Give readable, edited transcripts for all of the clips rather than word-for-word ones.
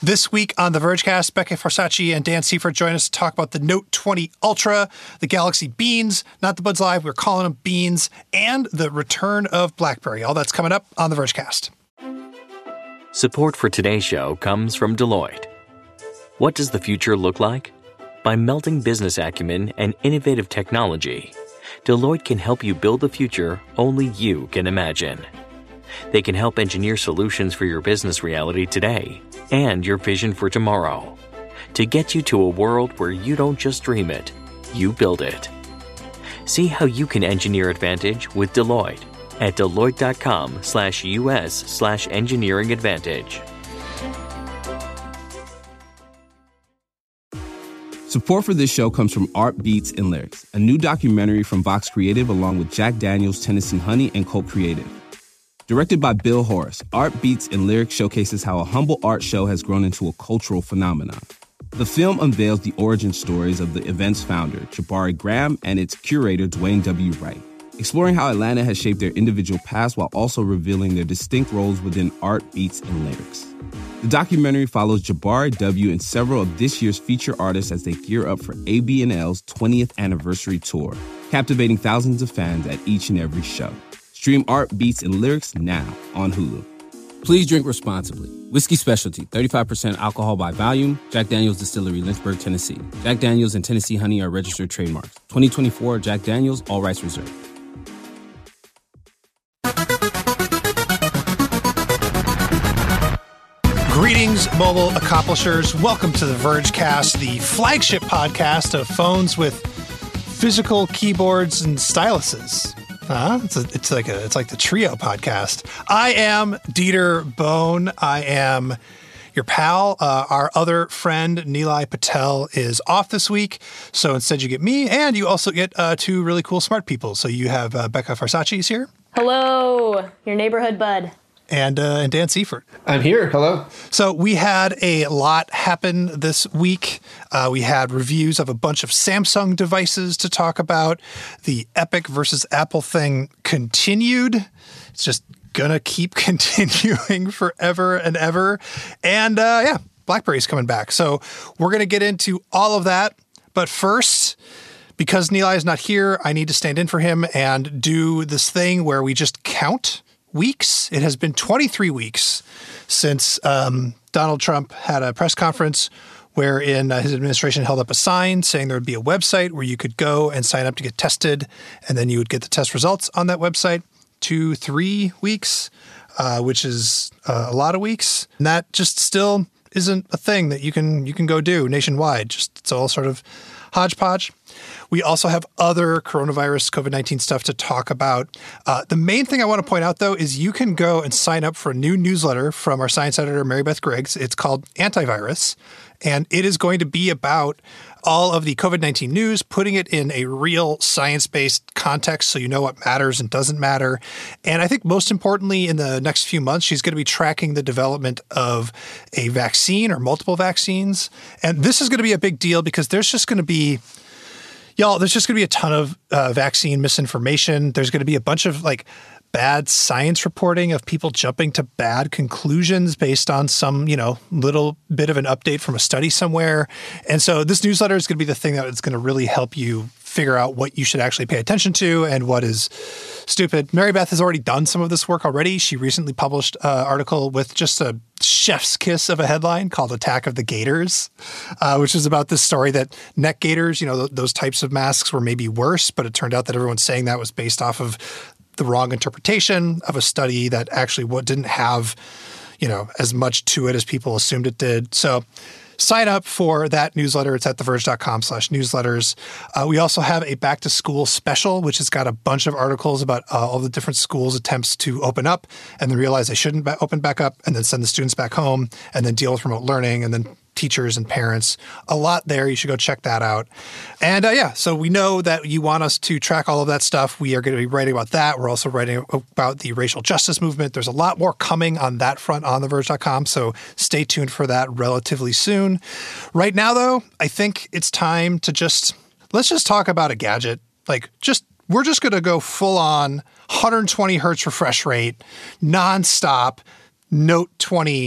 This week on the Vergecast, Becca Farsacci and Dan Seifert join us to talk about the Note 20 Ultra, the Galaxy Beans, not the Buds Live, we're calling them Beans, and the return of BlackBerry. All that's coming up on the Vergecast. Support for today's show comes from Deloitte. What does the future look like? By melding business acumen and innovative technology, Deloitte can help you build the future only you can imagine. They can help engineer solutions for your business reality today and your vision for tomorrow to get you to a world where you don't just dream it, you build it. See how you can engineer advantage with Deloitte at Deloitte.com/US/engineering advantage. Support for this show comes from Art Beats and Lyrics, a new documentary from Vox Creative along with Jack Daniels, Tennessee Honey, and Colt Creative. Directed by Bill Horace, Art Beats and Lyrics showcases how a humble art show has grown into a cultural phenomenon. The film unveils the origin stories of the event's founder, Jabari Graham, and its curator, Dwayne W. Wright, exploring how Atlanta has shaped their individual paths while also revealing their distinct roles within Art Beats and Lyrics. The documentary follows Jabari W. and several of this year's feature artists as they gear up for ABNL's 20th anniversary tour, captivating thousands of fans at each and every show. Stream Art Beats and Lyrics now on Hulu. Please drink responsibly. Whiskey Specialty, 35% alcohol by volume. Jack Daniels Distillery, Lynchburg, Tennessee. Jack Daniels and Tennessee Honey are registered trademarks. 2024 Jack Daniels, all rights reserved. Greetings, mobile accomplishers. Welcome to the Vergecast, the flagship podcast of phones with physical keyboards and styluses. It's like the Trio podcast. I am Dieter Bohn. I am your pal. Our other friend, Nilay Patel, is off this week. So instead you get me, and you also get two really cool smart people. So you have Becca Farsacci is here. Hello, your neighborhood bud. And Dan Seifert. I'm here. Hello. So we had a lot happen this week. We had reviews of a bunch of Samsung devices to talk about. The Epic versus Apple thing continued. It's just gonna keep continuing forever and ever. And BlackBerry's coming back. So we're gonna get into all of that. But first, because Nilay is not here, I need to stand in for him and do this thing where we just count weeks. It has been 23 weeks since Donald Trump had a press conference wherein his administration held up a sign saying there would be a website where you could go and sign up to get tested, and then you would get the test results on that website. 2-3 weeks, which is a lot of weeks. And that just still isn't a thing that you can go do nationwide. Just it's all sort of hodgepodge. We also have other coronavirus COVID-19 stuff to talk about. The main thing I want to point out, though, is you can go and sign up for a new newsletter from our science editor, Mary Beth Griggs. It's called Antivirus, and it is going to be about all of the COVID-19 news, putting it in a real science-based context so you know what matters and doesn't matter. And I think most importantly, in the next few months, she's going to be tracking the development of a vaccine or multiple vaccines. And this is going to be a big deal because there's just going to be a ton of vaccine misinformation. There's going to be a bunch of bad science reporting of people jumping to bad conclusions based on some, little bit of an update from a study somewhere. And so this newsletter is going to be the thing that is going to really help you figure out what you should actually pay attention to and what is stupid. Mary Beth has already done some of this work already. She recently published an article with just a chef's kiss of a headline called Attack of the Gators, which is about this story that neck gaiters, those types of masks were maybe worse, but it turned out that everyone's saying that was based off of the wrong interpretation of a study that actually didn't have, as much to it as people assumed it did. So sign up for that newsletter. It's at theverge.com/newsletters. We also have a back to school special, which has got a bunch of articles about all the different schools' attempts to open up and then realize they shouldn't open back up and then send the students back home and then deal with remote learning and then teachers and parents. A lot there. You should go check that out. And so we know that you want us to track all of that stuff. We are going to be writing about that. We're also writing about the racial justice movement. There's a lot more coming on that front on theverge.com, so stay tuned for that relatively soon. Right now, though, I think it's time to let's just talk about a gadget. We're just going to go full on 120 hertz refresh rate, nonstop Note 20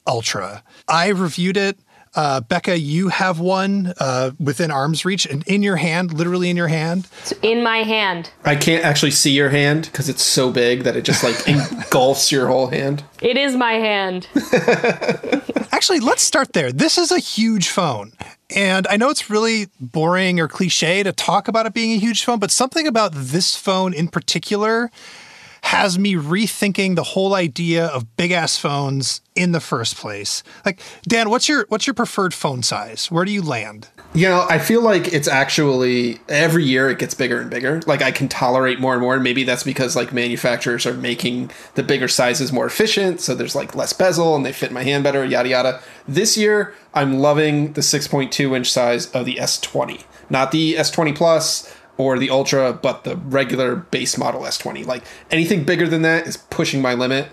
Ultra. I reviewed it. Becca, you have one within arm's reach and in your hand, literally in your hand. It's in my hand. I can't actually see your hand because it's so big that it just like engulfs your whole hand. It is my hand. Actually, let's start there. This is a huge phone. And I know it's really boring or cliche to talk about it being a huge phone, but something about this phone in particular has me rethinking the whole idea of big-ass phones in the first place. Like, Dan, what's your preferred phone size? Where do you land? You know, I feel like it's actually every year it gets bigger and bigger. Like I can tolerate more and more. And maybe that's because like manufacturers are making the bigger sizes more efficient. So there's like less bezel and they fit my hand better, yada, yada. This year, I'm loving the 6.2 inch size of the S20, not the S20 Plus or the Ultra, but the regular base model S20. Like anything bigger than that is pushing my limit.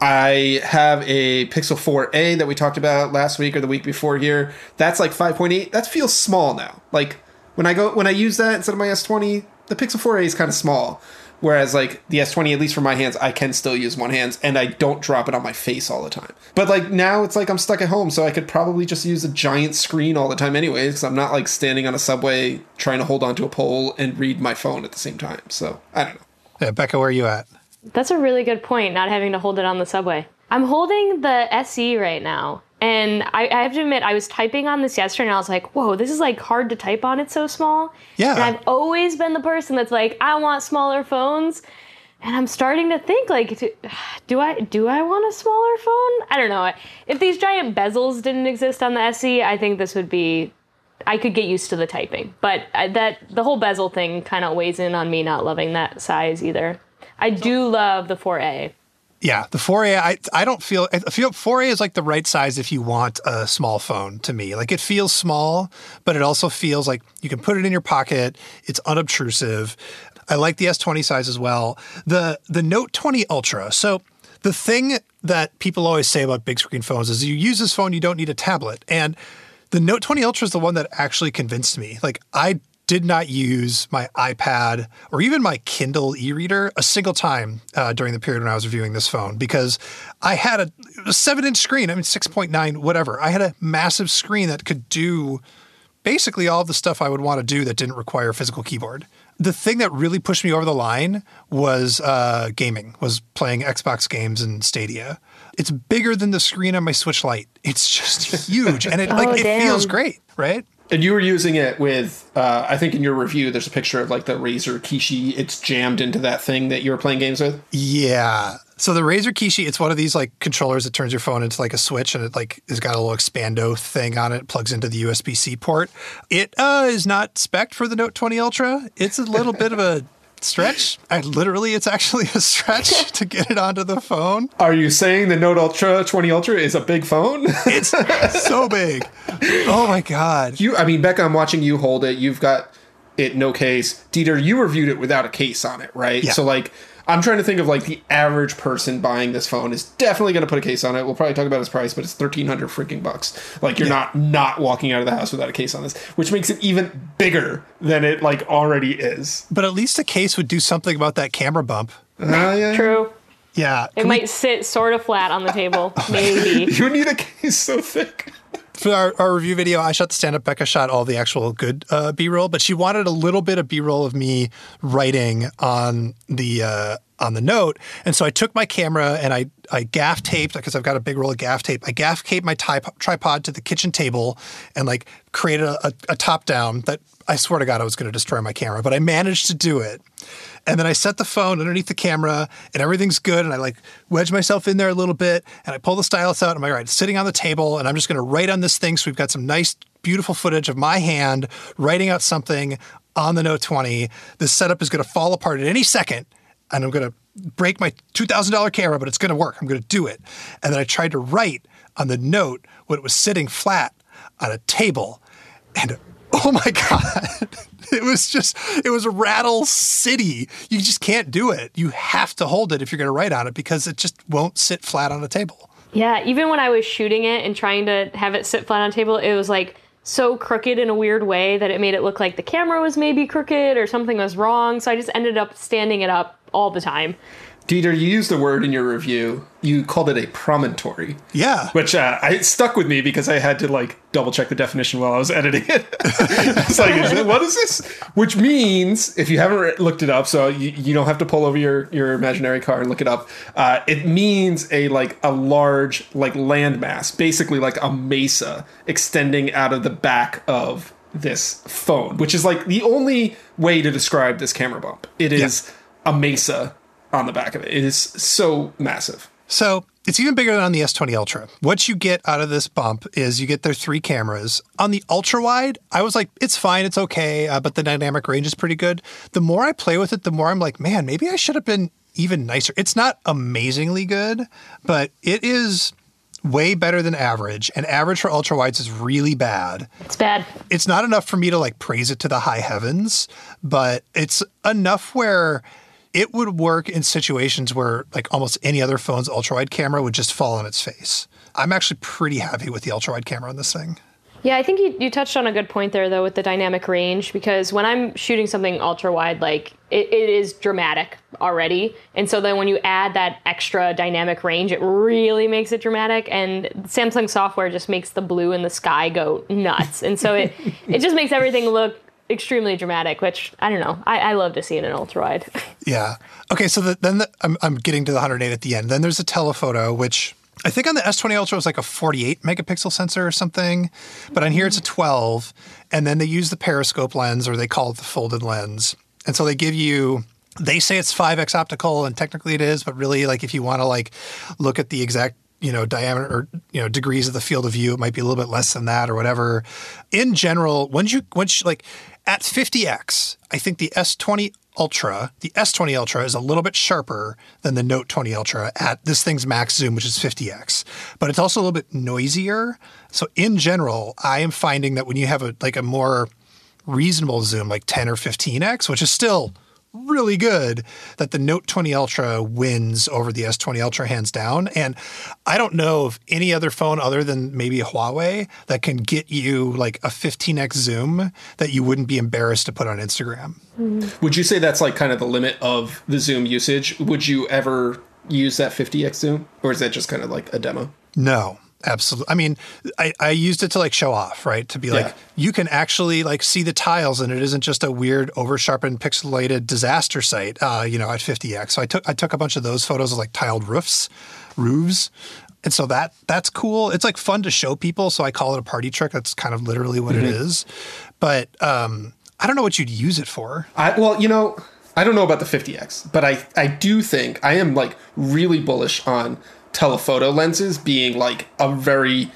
I have a Pixel 4a that we talked about last week or the week before here. That's like 5.8. That feels small now. Like when I use that instead of my S20, the Pixel 4a is kind of small. Whereas like the S20, at least for my hands, I can still use one hand and I don't drop it on my face all the time. But like now it's like I'm stuck at home, so I could probably just use a giant screen all the time anyways, because I'm not like standing on a subway trying to hold onto a pole and read my phone at the same time. So I don't know. Yeah, Becca, where are you at? That's a really good point, not having to hold it on the subway. I'm holding the SE right now. And I have to admit, I was typing on this yesterday and I was like, whoa, this is like hard to type on. It's so small. Yeah. And I've always been the person that's like, I want smaller phones. And I'm starting to think like, do I want a smaller phone? I don't know. If these giant bezels didn't exist on the SE, I think this would be, I could get used to the typing. But the whole bezel thing kind of weighs in on me not loving that size either. I do love the 4A. Yeah, the 4A, I feel 4A is like the right size if you want a small phone to me. Like it feels small, but it also feels like you can put it in your pocket. It's unobtrusive. I like the S20 size as well. The Note 20 Ultra. So the thing that people always say about big screen phones is you use this phone, you don't need a tablet. And the Note 20 Ultra is the one that actually convinced me. Like I did not use my iPad or even my Kindle e-reader a single time during the period when I was reviewing this phone because I had a 7-inch screen. I mean, 6.9, whatever. I had a massive screen that could do basically all of the stuff I would want to do that didn't require a physical keyboard. The thing that really pushed me over the line was gaming, was playing Xbox games and Stadia. It's bigger than the screen on my Switch Lite. It's just huge. And it feels great, right? And you were using it with, I think in your review, there's a picture of like the Razer Kishi. It's jammed into that thing that you were playing games with. Yeah. So the Razer Kishi, it's one of these like controllers that turns your phone into like a Switch, and it like has got a little expando thing on it, plugs into the USB-C port. It is not spec'd for the Note 20 Ultra. It's a little bit of a stretch. It's actually a stretch to get it onto the phone. Are you saying the Note 20 Ultra is a big phone? It's so big. Oh my God. Becca, I'm watching you hold it. You've got it no case. Dieter, you reviewed it without a case on it, right? Yeah. So like, I'm trying to think of like the average person buying this phone is definitely going to put a case on it. We'll probably talk about its price, but it's $1,300 freaking bucks. Like you're not walking out of the house without a case on this, which makes it even bigger than it like already is. But at least a case would do something about that camera bump. Yeah. True. Yeah. It might sit sort of flat on the table, maybe. You need a case so thick. For our review video, I shot the stand-up. Becca shot all the actual good B-roll, but she wanted a little bit of B-roll of me writing on the Note. And so I took my camera and I gaff taped, because I've got a big roll of gaff tape. I gaff taped my tripod to the kitchen table and like created a top down that I swear to God I was going to destroy my camera, but I managed to do it. And then I set the phone underneath the camera and everything's good. And I like wedge myself in there a little bit and I pull the stylus out. And I'm like, all right, it's sitting on the table and I'm just going to write on this thing. So we've got some nice, beautiful footage of my hand writing out something on the Note 20. This setup is going to fall apart at any second. And I'm going to break my $2,000 camera, but it's going to work. I'm going to do it. And then I tried to write on the Note when it was sitting flat on a table. And oh my God, it was a rattle city. You just can't do it. You have to hold it if you're going to write on it because it just won't sit flat on a table. Yeah, even when I was shooting it and trying to have it sit flat on a table, it was like so crooked in a weird way that it made it look like the camera was maybe crooked or something was wrong. So I just ended up standing it up all the time. Dieter, you used a word in your review. You called it a promontory. Yeah. Which it stuck with me because I had to like double check the definition while I was editing it. It's like, what is this? Which means, if you haven't looked it up, so you don't have to pull over your imaginary car and look it up. It means a large like landmass, basically like a mesa extending out of the back of this phone, which is like the only way to describe this camera bump. It is a mesa on the back of it. It is so massive. So it's even bigger than on the S20 Ultra. What you get out of this bump is you get their 3 cameras. On the ultra wide, I was like, it's fine, it's okay, but the dynamic range is pretty good. The more I play with it, the more I'm like, man, maybe I should have been even nicer. It's not amazingly good, but it is way better than average, and average for ultra wides is really bad. It's bad. It's not enough for me to like praise it to the high heavens, but it's enough where it would work in situations where like almost any other phone's ultra-wide camera would just fall on its face. I'm actually pretty happy with the ultra-wide camera on this thing. Yeah, I think you touched on a good point there, though, with the dynamic range, because when I'm shooting something ultra-wide, like, it is dramatic already. And so then when you add that extra dynamic range, it really makes it dramatic. And Samsung software just makes the blue in the sky go nuts. And so it just makes everything look extremely dramatic, which I don't know. I love to see it in ultra wide. Yeah. Okay. So I'm getting to the 108 at the end. Then there's a telephoto, which I think on the S20 Ultra was like a 48 megapixel sensor or something, but on here it's a 12. And then they use the periscope lens, or they call it the folded lens. And so they say it's 5x optical, and technically it is, but really, like, if you want to like look at the exact diameter or, degrees of the field of view, it might be a little bit less than that or whatever. In general, once you like at 50x, I think the S20 Ultra is a little bit sharper than the Note 20 Ultra at this thing's max zoom, which is 50x, but it's also a little bit noisier. So in general, I am finding that when you have a more reasonable zoom, like 10 or 15x, which is still really good, that the Note 20 Ultra wins over the S20 Ultra hands down. And I don't know of any other phone other than maybe a Huawei that can get you like a 15x zoom that you wouldn't be embarrassed to put on Instagram. Would you say that's like kind of the limit of the zoom usage? Would you ever use that 50x zoom, or is that just kind of like a demo? No. Absolutely. I mean, I used it to like show off, right? To be like, you can actually like see the tiles, and it isn't just a weird over-sharpened pixelated disaster site, at 50x. So I took a bunch of those photos of like tiled roofs. And so that's cool. It's like fun to show people. So I call it a party trick. That's kind of literally what it is. But I don't know what you'd use it for. I don't know about the 50x, but I do think I am like really bullish on telephoto lenses being like a very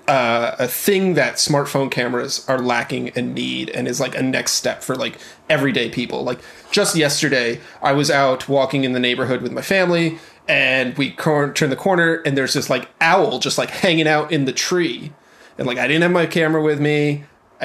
a thing that smartphone cameras are lacking and need, and is like a next step for like everyday people. Like just yesterday, I was out walking in the neighborhood with my family, and we turned the corner, and there's this like owl just like hanging out in the tree, and like I didn't have my camera with me.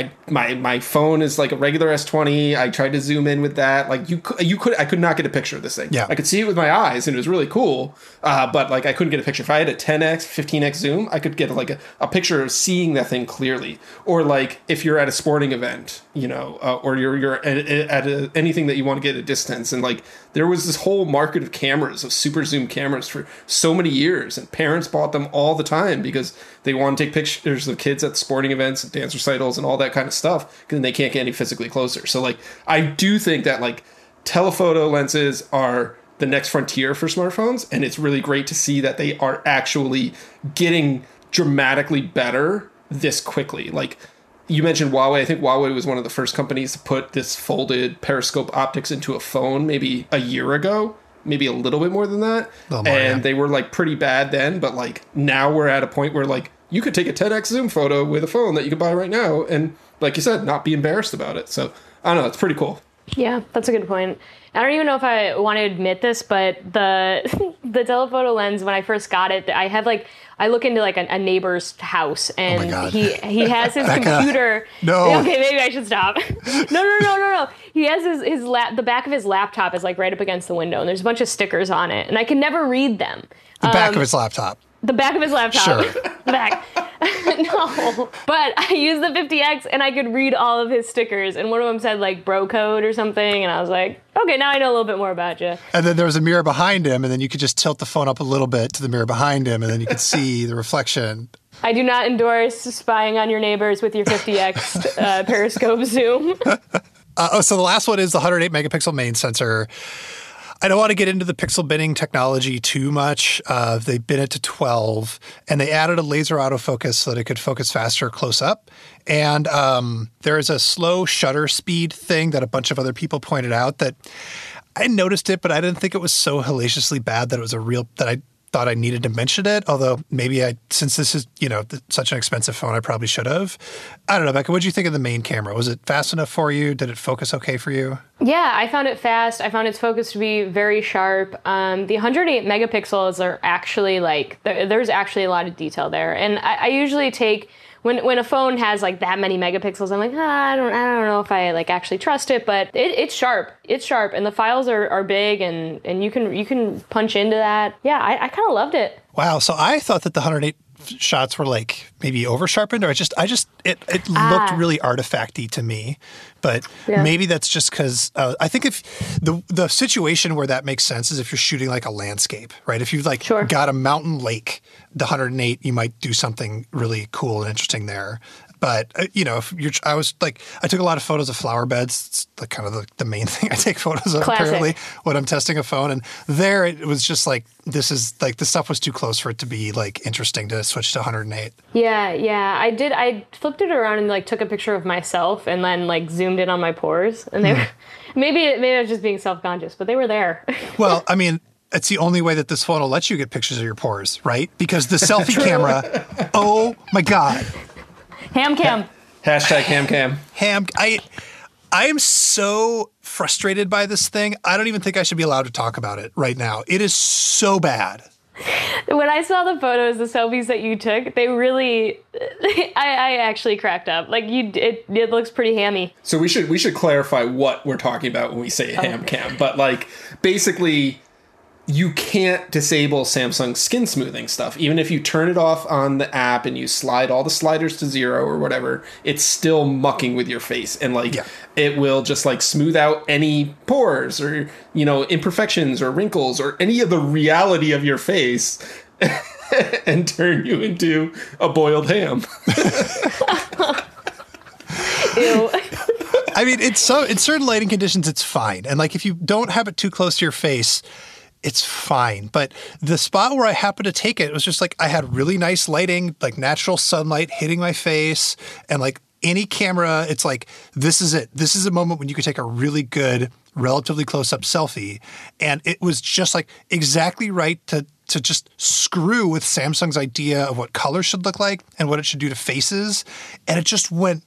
My phone is like a regular S20. I tried to zoom in with that. Like I could not get a picture of this thing. Yeah. I could see it with my eyes, and it was really cool. But like I couldn't get a picture. If I had a 10x, 15x zoom, I could get like a picture of seeing that thing clearly. Or like if you're at a sporting event, or you're at anything that you want to get a distance, and like there was this whole market of cameras, of super zoom cameras for so many years, and parents bought them all the time because they want to take pictures of kids at sporting events and dance recitals and all that kind of stuff, because they can't get any physically closer. So like I do think that like telephoto lenses are the next frontier for smartphones, and it's really great to see that they are actually getting dramatically better this quickly. Like you mentioned Huawei. I think Huawei was one of the first companies to put this folded periscope optics into a phone maybe a year ago, maybe a little bit more than that. They were like pretty bad then, but like now we're at a point where like you could take a 10x zoom photo with a phone that you could buy right now, and like you said, not be embarrassed about it. So I don't know, it's pretty cool. Yeah, that's a good point. I don't even know if I want to admit this, but the telephoto lens, when I first got it, I look into like a neighbor's house, and he has his computer. No. Okay, maybe I should stop. No. He has the back of his laptop is like right up against the window, and there's a bunch of stickers on it, and I can never read them. The back of his laptop. The back of his laptop. Sure. The back. No. But I used the 50X and I could read all of his stickers. And one of them said like bro code or something. And I was like, okay, now I know a little bit more about you. And then there was a mirror behind him, and then you could just tilt the phone up a little bit to the mirror behind him, and then you could see the reflection. I do not endorse spying on your neighbors with your 50X periscope zoom. So the last one is the 108 megapixel main sensor. I don't want to get into the pixel binning technology too much. They bin it to 12, and they added a laser autofocus so that it could focus faster close up. And there is a slow shutter speed thing that a bunch of other people pointed out that I noticed it, but I didn't think it was so hellaciously bad that it was that I thought I needed to mention it. Although maybe since this is, such an expensive phone, I probably should have. I don't know, Becca, what did you think of the main camera? Was it fast enough for you? Did it focus okay for you? Yeah, I found it fast. I found its focus to be very sharp. The 108 megapixels are actually there's actually a lot of detail there. And I usually take, when a phone has like that many megapixels, I'm like, I don't know if I like actually trust it, but it's sharp. It's sharp, and the files are big, and you can punch into that. Yeah, I kind of loved it. Wow. So I thought that the 108 shots were like maybe over sharpened, or it looked really artifacty to me. But maybe that's just because I think if the situation where that makes sense is if you're shooting like a landscape, right? If you've got a mountain lake, the 108, you might do something really cool and interesting there. But, I took a lot of photos of flower beds. It's the main thing I take photos of, Classic. apparently, when I'm testing a phone. And there it was just like, this is like, the stuff was too close for it to be like interesting to switch to 108. Yeah. I flipped it around and like took a picture of myself and then like zoomed in on my pores. And they were, maybe I was just being self-conscious, but they were there. Well, I mean, it's the only way that this phone will let you get pictures of your pores, right? Because the selfie camera, oh my God. Ham cam. Hashtag ham cam. I am so frustrated by this thing. I don't even think I should be allowed to talk about it right now. It is so bad. When I saw the photos, the selfies that you took, they really, I actually cracked up. Like it looks pretty hammy. So we should clarify what we're talking about when we say ham cam. But like basically, you can't disable Samsung skin smoothing stuff. Even if you turn it off on the app and you slide all the sliders to 0 or whatever, it's still mucking with your face. And it will just like smooth out any pores or, imperfections or wrinkles or any of the reality of your face and turn you into a boiled ham. Ew. I mean, in certain lighting conditions, it's fine. And like if you don't have it too close to your face, it's fine. But the spot where I happened to take it was just like I had really nice lighting, like natural sunlight hitting my face. And like any camera, it's like, this is it. This is a moment when you could take a really good, relatively close-up selfie. And it was just like exactly right to just screw with Samsung's idea of what color should look like and what it should do to faces. And it just went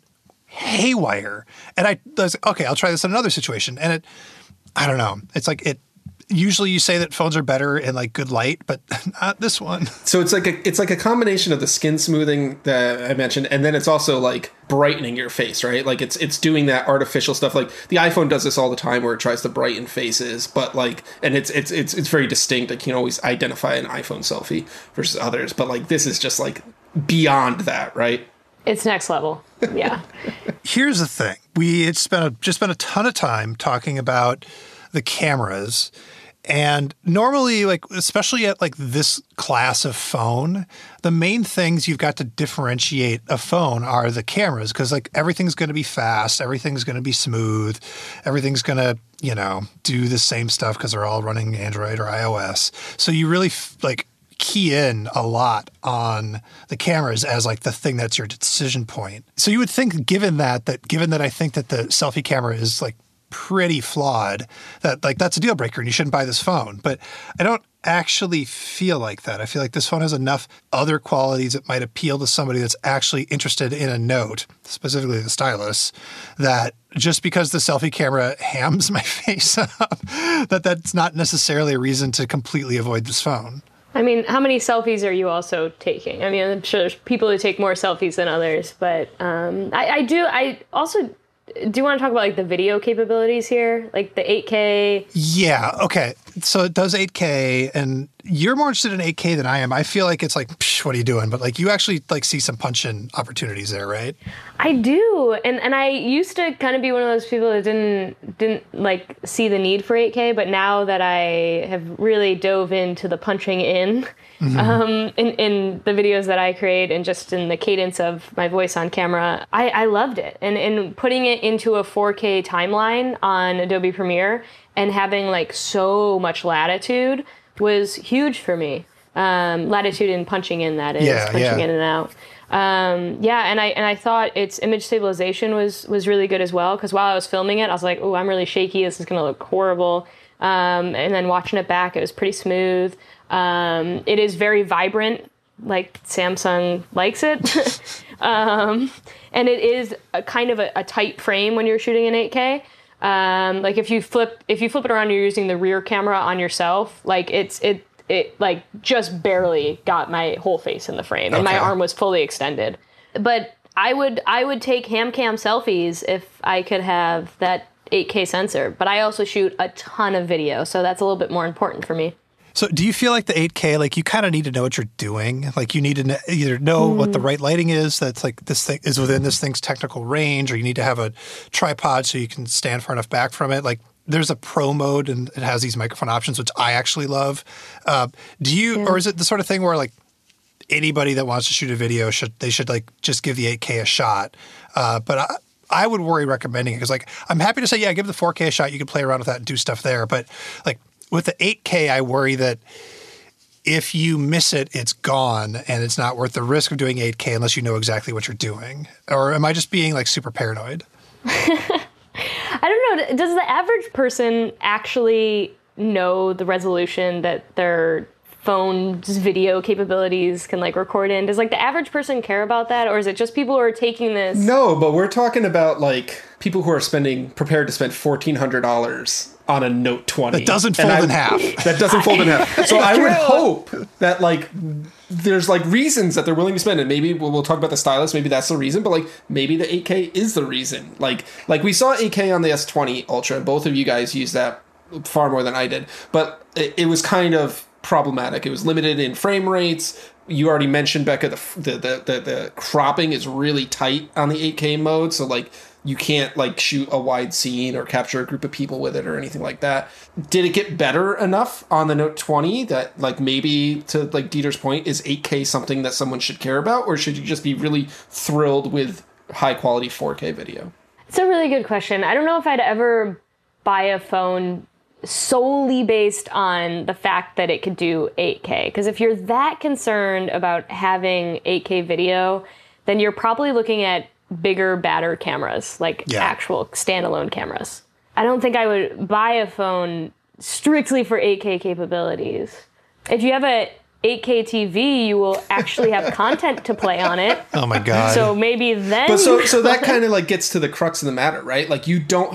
haywire. And I was like, okay, I'll try this in another situation. And I don't know. It's like usually you say that phones are better in like good light, but not this one. So it's like a combination of the skin smoothing that I mentioned, and then it's also like brightening your face, right? Like it's doing that artificial stuff. Like the iPhone does this all the time where it tries to brighten faces, but like, and it's very distinct. I can't always identify an iPhone selfie versus others, but like this is just like beyond that, right? It's next level. Yeah. Here's the thing. We had just spent a ton of time talking about the cameras. And normally, like, especially at like this class of phone, the main things you've got to differentiate a phone are the cameras, because like everything's going to be fast, everything's going to be smooth, everything's going to, do the same stuff because they're all running Android or iOS. So you really key in a lot on the cameras as like the thing that's your decision point. So you would think, given that I think that the selfie camera is like pretty flawed, that like that's a deal breaker and you shouldn't buy this phone. But I don't actually feel like that. I feel like this phone has enough other qualities that might appeal to somebody that's actually interested in a Note, specifically the stylus, that just because the selfie camera hams my face up, that's not necessarily a reason to completely avoid this phone. I mean, how many selfies are you also taking? I mean, I'm sure there's people who take more selfies than others, but I also do you want to talk about like the video capabilities here? Like the 8K? Yeah. Okay. So it does 8K, and you're more interested in 8K than I am. I feel like it's like, psh, what are you doing? But like you actually like see some punch-in opportunities there, right? I do. And I used to kind of be one of those people that didn't like see the need for 8K, but now that I have really dove into the punching in, in the videos that I create and just in the cadence of my voice on camera, I loved it. And putting it into a 4K timeline on Adobe Premiere and having like so much latitude was huge for me. Latitude in punching in, that is, punching in and out. And I thought its image stabilization was really good as well, because while I was filming it, I was like, oh, I'm really shaky. This is going to look horrible. And then watching it back, it was pretty smooth. It is very vibrant, like Samsung likes it. And it is a kind of a tight frame when you're shooting in 8K. Like if you flip it around, you're using the rear camera on yourself. Like it like just barely got my whole face in the frame, and my arm was fully extended. But I would take ham cam selfies if I could have that 8K sensor. But I also shoot a ton of video, so that's a little bit more important for me. So do you feel like the 8K, like you kind of need to know what you're doing? Like you need to either know what the right lighting is, that's like this thing is within this thing's technical range, or you need to have a tripod so you can stand far enough back from it. Like there's a pro mode and it has these microphone options, which I actually love. Do you, or is it the sort of thing where like anybody that wants to shoot a video should like just give the 8K a shot? But I would worry recommending it, because like I'm happy to say, yeah, give the 4K a shot. You can play around with that and do stuff there. But like with the 8K, I worry that if you miss it, it's gone, and it's not worth the risk of doing 8K unless you know exactly what you're doing. Or am I just being like super paranoid? I don't know. Does the average person actually know the resolution that their phone's video capabilities can like record in? Does like the average person care about that, or is it just people who are taking this? No, but we're talking about like people who are prepared to spend $1,400 on a Note 20. That doesn't fold in half. That doesn't fold in half. So I would hope that like there's like reasons that they're willing to spend, and maybe we'll talk about the stylus. Maybe that's the reason, but like maybe the 8K is the reason. Like we saw 8K on the S20 Ultra. Both of you guys used that far more than I did, but it was kind of problematic. It was limited in frame rates. You already mentioned, Becca, the cropping is really tight on the 8K mode, so like you can't like shoot a wide scene or capture a group of people with it or anything like that. Did it get better enough on the Note 20 that like maybe, to like Dieter's point, is 8K something that someone should care about, or should you just be really thrilled with high quality 4K video? It's a really good question. I don't know if I'd ever buy a phone solely based on the fact that it could do 8K. Because if you're that concerned about having 8K video, then you're probably looking at bigger, badder cameras, like actual standalone cameras. I don't think I would buy a phone strictly for 8K capabilities. If you have a 8K TV, you will actually have content to play on it. Oh my God. So maybe then. But so that kind of like gets to the crux of the matter, right? Like you don't,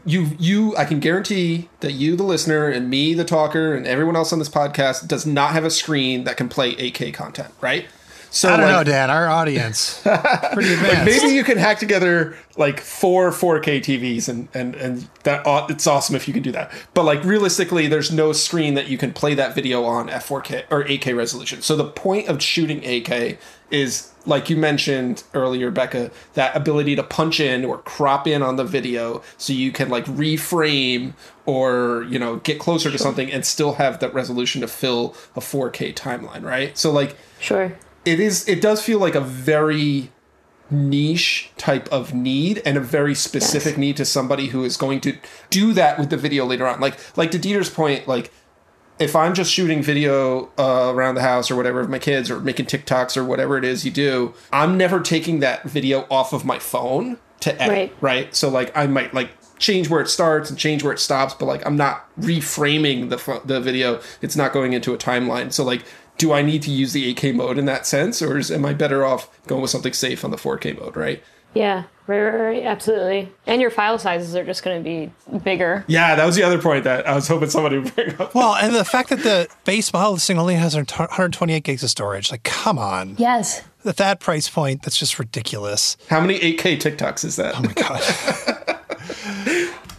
I can guarantee that you, the listener, and me, the talker, and everyone else on this podcast does not have a screen that can play 8K content, right? So I don't know, Dan. Our audience, pretty advanced. Like maybe you can hack together like 4 4K TVs, and that it's awesome if you can do that. But like realistically, there's no screen that you can play that video on at 4K or 8K resolution. So the point of shooting 8K is, like you mentioned earlier, Becca, that ability to punch in or crop in on the video so you can like reframe or, you know, get closer to something and still have that resolution to fill a 4K timeline, right? So like, sure. It does feel like a very niche type of need, and a very specific need to somebody who is going to do that with the video later on. Like to Dieter's point, like if I'm just shooting video around the house or whatever of my kids, or making TikToks or whatever it is you do, I'm never taking that video off of my phone to edit, right? So like I might like change where it starts and change where it stops, but like I'm not reframing the video. It's not going into a timeline. So like, do I need to use the 8K mode in that sense, or am I better off going with something safe on the 4K mode, right? Yeah, right, absolutely. And your file sizes are just going to be bigger. Yeah, that was the other point that I was hoping somebody would bring up. Well, and the fact that the base model of this thing only has 128 gigs of storage, like, come on. Yes. At that price point, that's just ridiculous. How many 8K TikToks is that? Oh my God.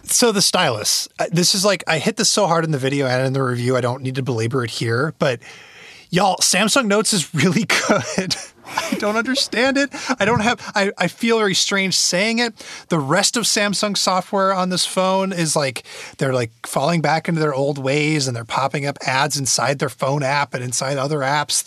So the stylus, this is like, I hit this so hard in the video and in the review, I don't need to belabor it here, but y'all, Samsung Notes is really good. I don't understand it. I feel very strange saying it. The rest of Samsung software on this phone is like, they're like falling back into their old ways and they're popping up ads inside their phone app and inside other apps.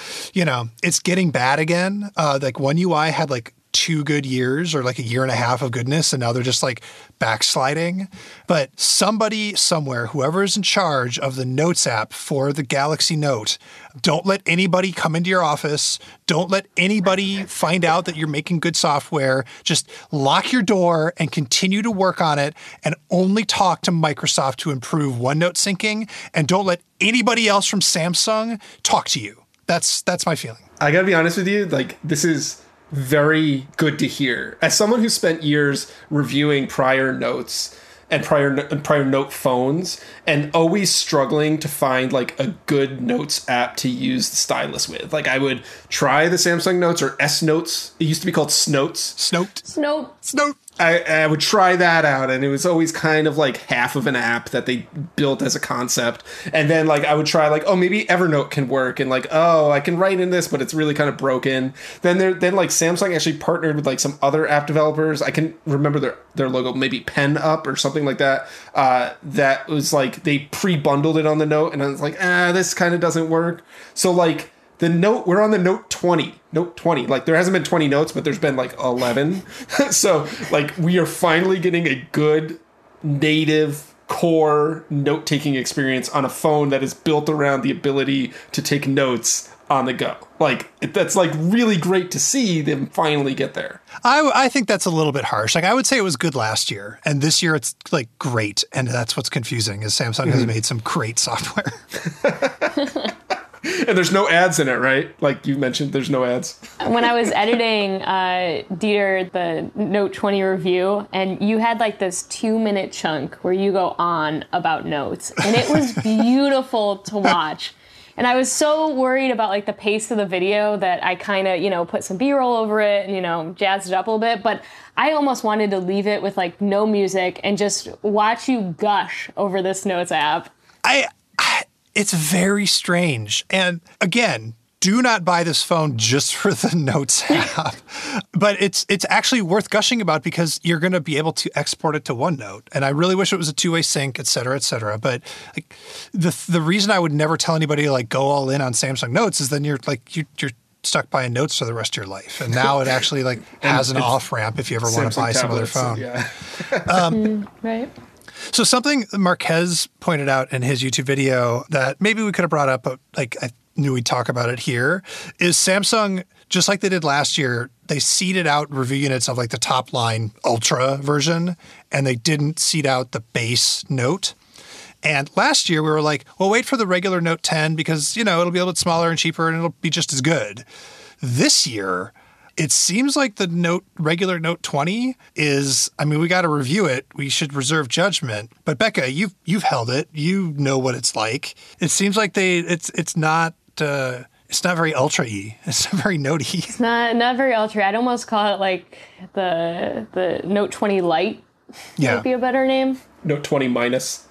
It's getting bad again. Like One UI had like 2 good years or like a year and a half of goodness, and now they're just like backsliding. But somebody somewhere, whoever is in charge of the Notes app for the Galaxy Note, don't let anybody come into your office. Don't let anybody find out that you're making good software. Just lock your door and continue to work on it, and only talk to Microsoft to improve OneNote syncing, and don't let anybody else from Samsung talk to you. That's my feeling. I gotta be honest with you, like, this is very good to hear. As someone who spent years reviewing prior notes and prior note phones, and always struggling to find like a good notes app to use the stylus with. Like, I would try the Samsung Notes or S Notes. It used to be called Snotes. Snote. I would try that out, and it was always kind of like half of an app that they built as a concept. And then like I would try like, oh, maybe Evernote can work, and like, oh, I can write in this, but it's really kind of broken. Then like Samsung actually partnered with like some other app developers. I can remember their logo, maybe Pen Up or something like that. That was like they pre-bundled it on the Note, and I was like, this kind of doesn't work. So like the Note, we're on the Note 20. Like, there hasn't been 20 notes, but there's been like 11. So like we are finally getting a good native core note-taking experience on a phone that is built around the ability to take notes on the go. Like, that's like really great to see them finally get there. I think that's a little bit harsh. Like, I would say it was good last year, and this year it's like great, and that's what's confusing is Samsung has made some great software. And there's no ads in it, right? Like you mentioned, there's no ads. When I was editing Dieter, the Note 20 review, and you had like this 2-minute chunk where you go on about notes, and it was beautiful to watch. And I was so worried about like the pace of the video that I kind of, put some B-roll over it and, jazzed it up a little bit. But I almost wanted to leave it with like no music and just watch you gush over this Notes app. It's very strange. And again, do not buy this phone just for the Notes app. But it's actually worth gushing about because you're going to be able to export it to OneNote. And I really wish it was a two-way sync, et cetera, et cetera. But like, the reason I would never tell anybody to like go all in on Samsung Notes is then you're stuck buying Notes for the rest of your life. And now it actually like has an off-ramp if you ever want to buy some other phone. Yeah. Right. So something Marquez pointed out in his YouTube video that maybe we could have brought up, but like I knew we'd talk about it here, is Samsung, just like they did last year, they seeded out review units of like the top line Ultra version, and they didn't seed out the base Note. And last year we were like, well, wait for the regular Note 10 because, it'll be a little bit smaller and cheaper and it'll be just as good. This year, it seems like the regular Note 20 is, we got to review it. We should reserve judgment. But Becca, you've held it. You know what it's like. It seems like it's not very ultra-y. It's not very Note-y. It's not very ultra. I'd almost call it like the Note 20 Lite. Yeah. Would be a better name. Note 20 minus.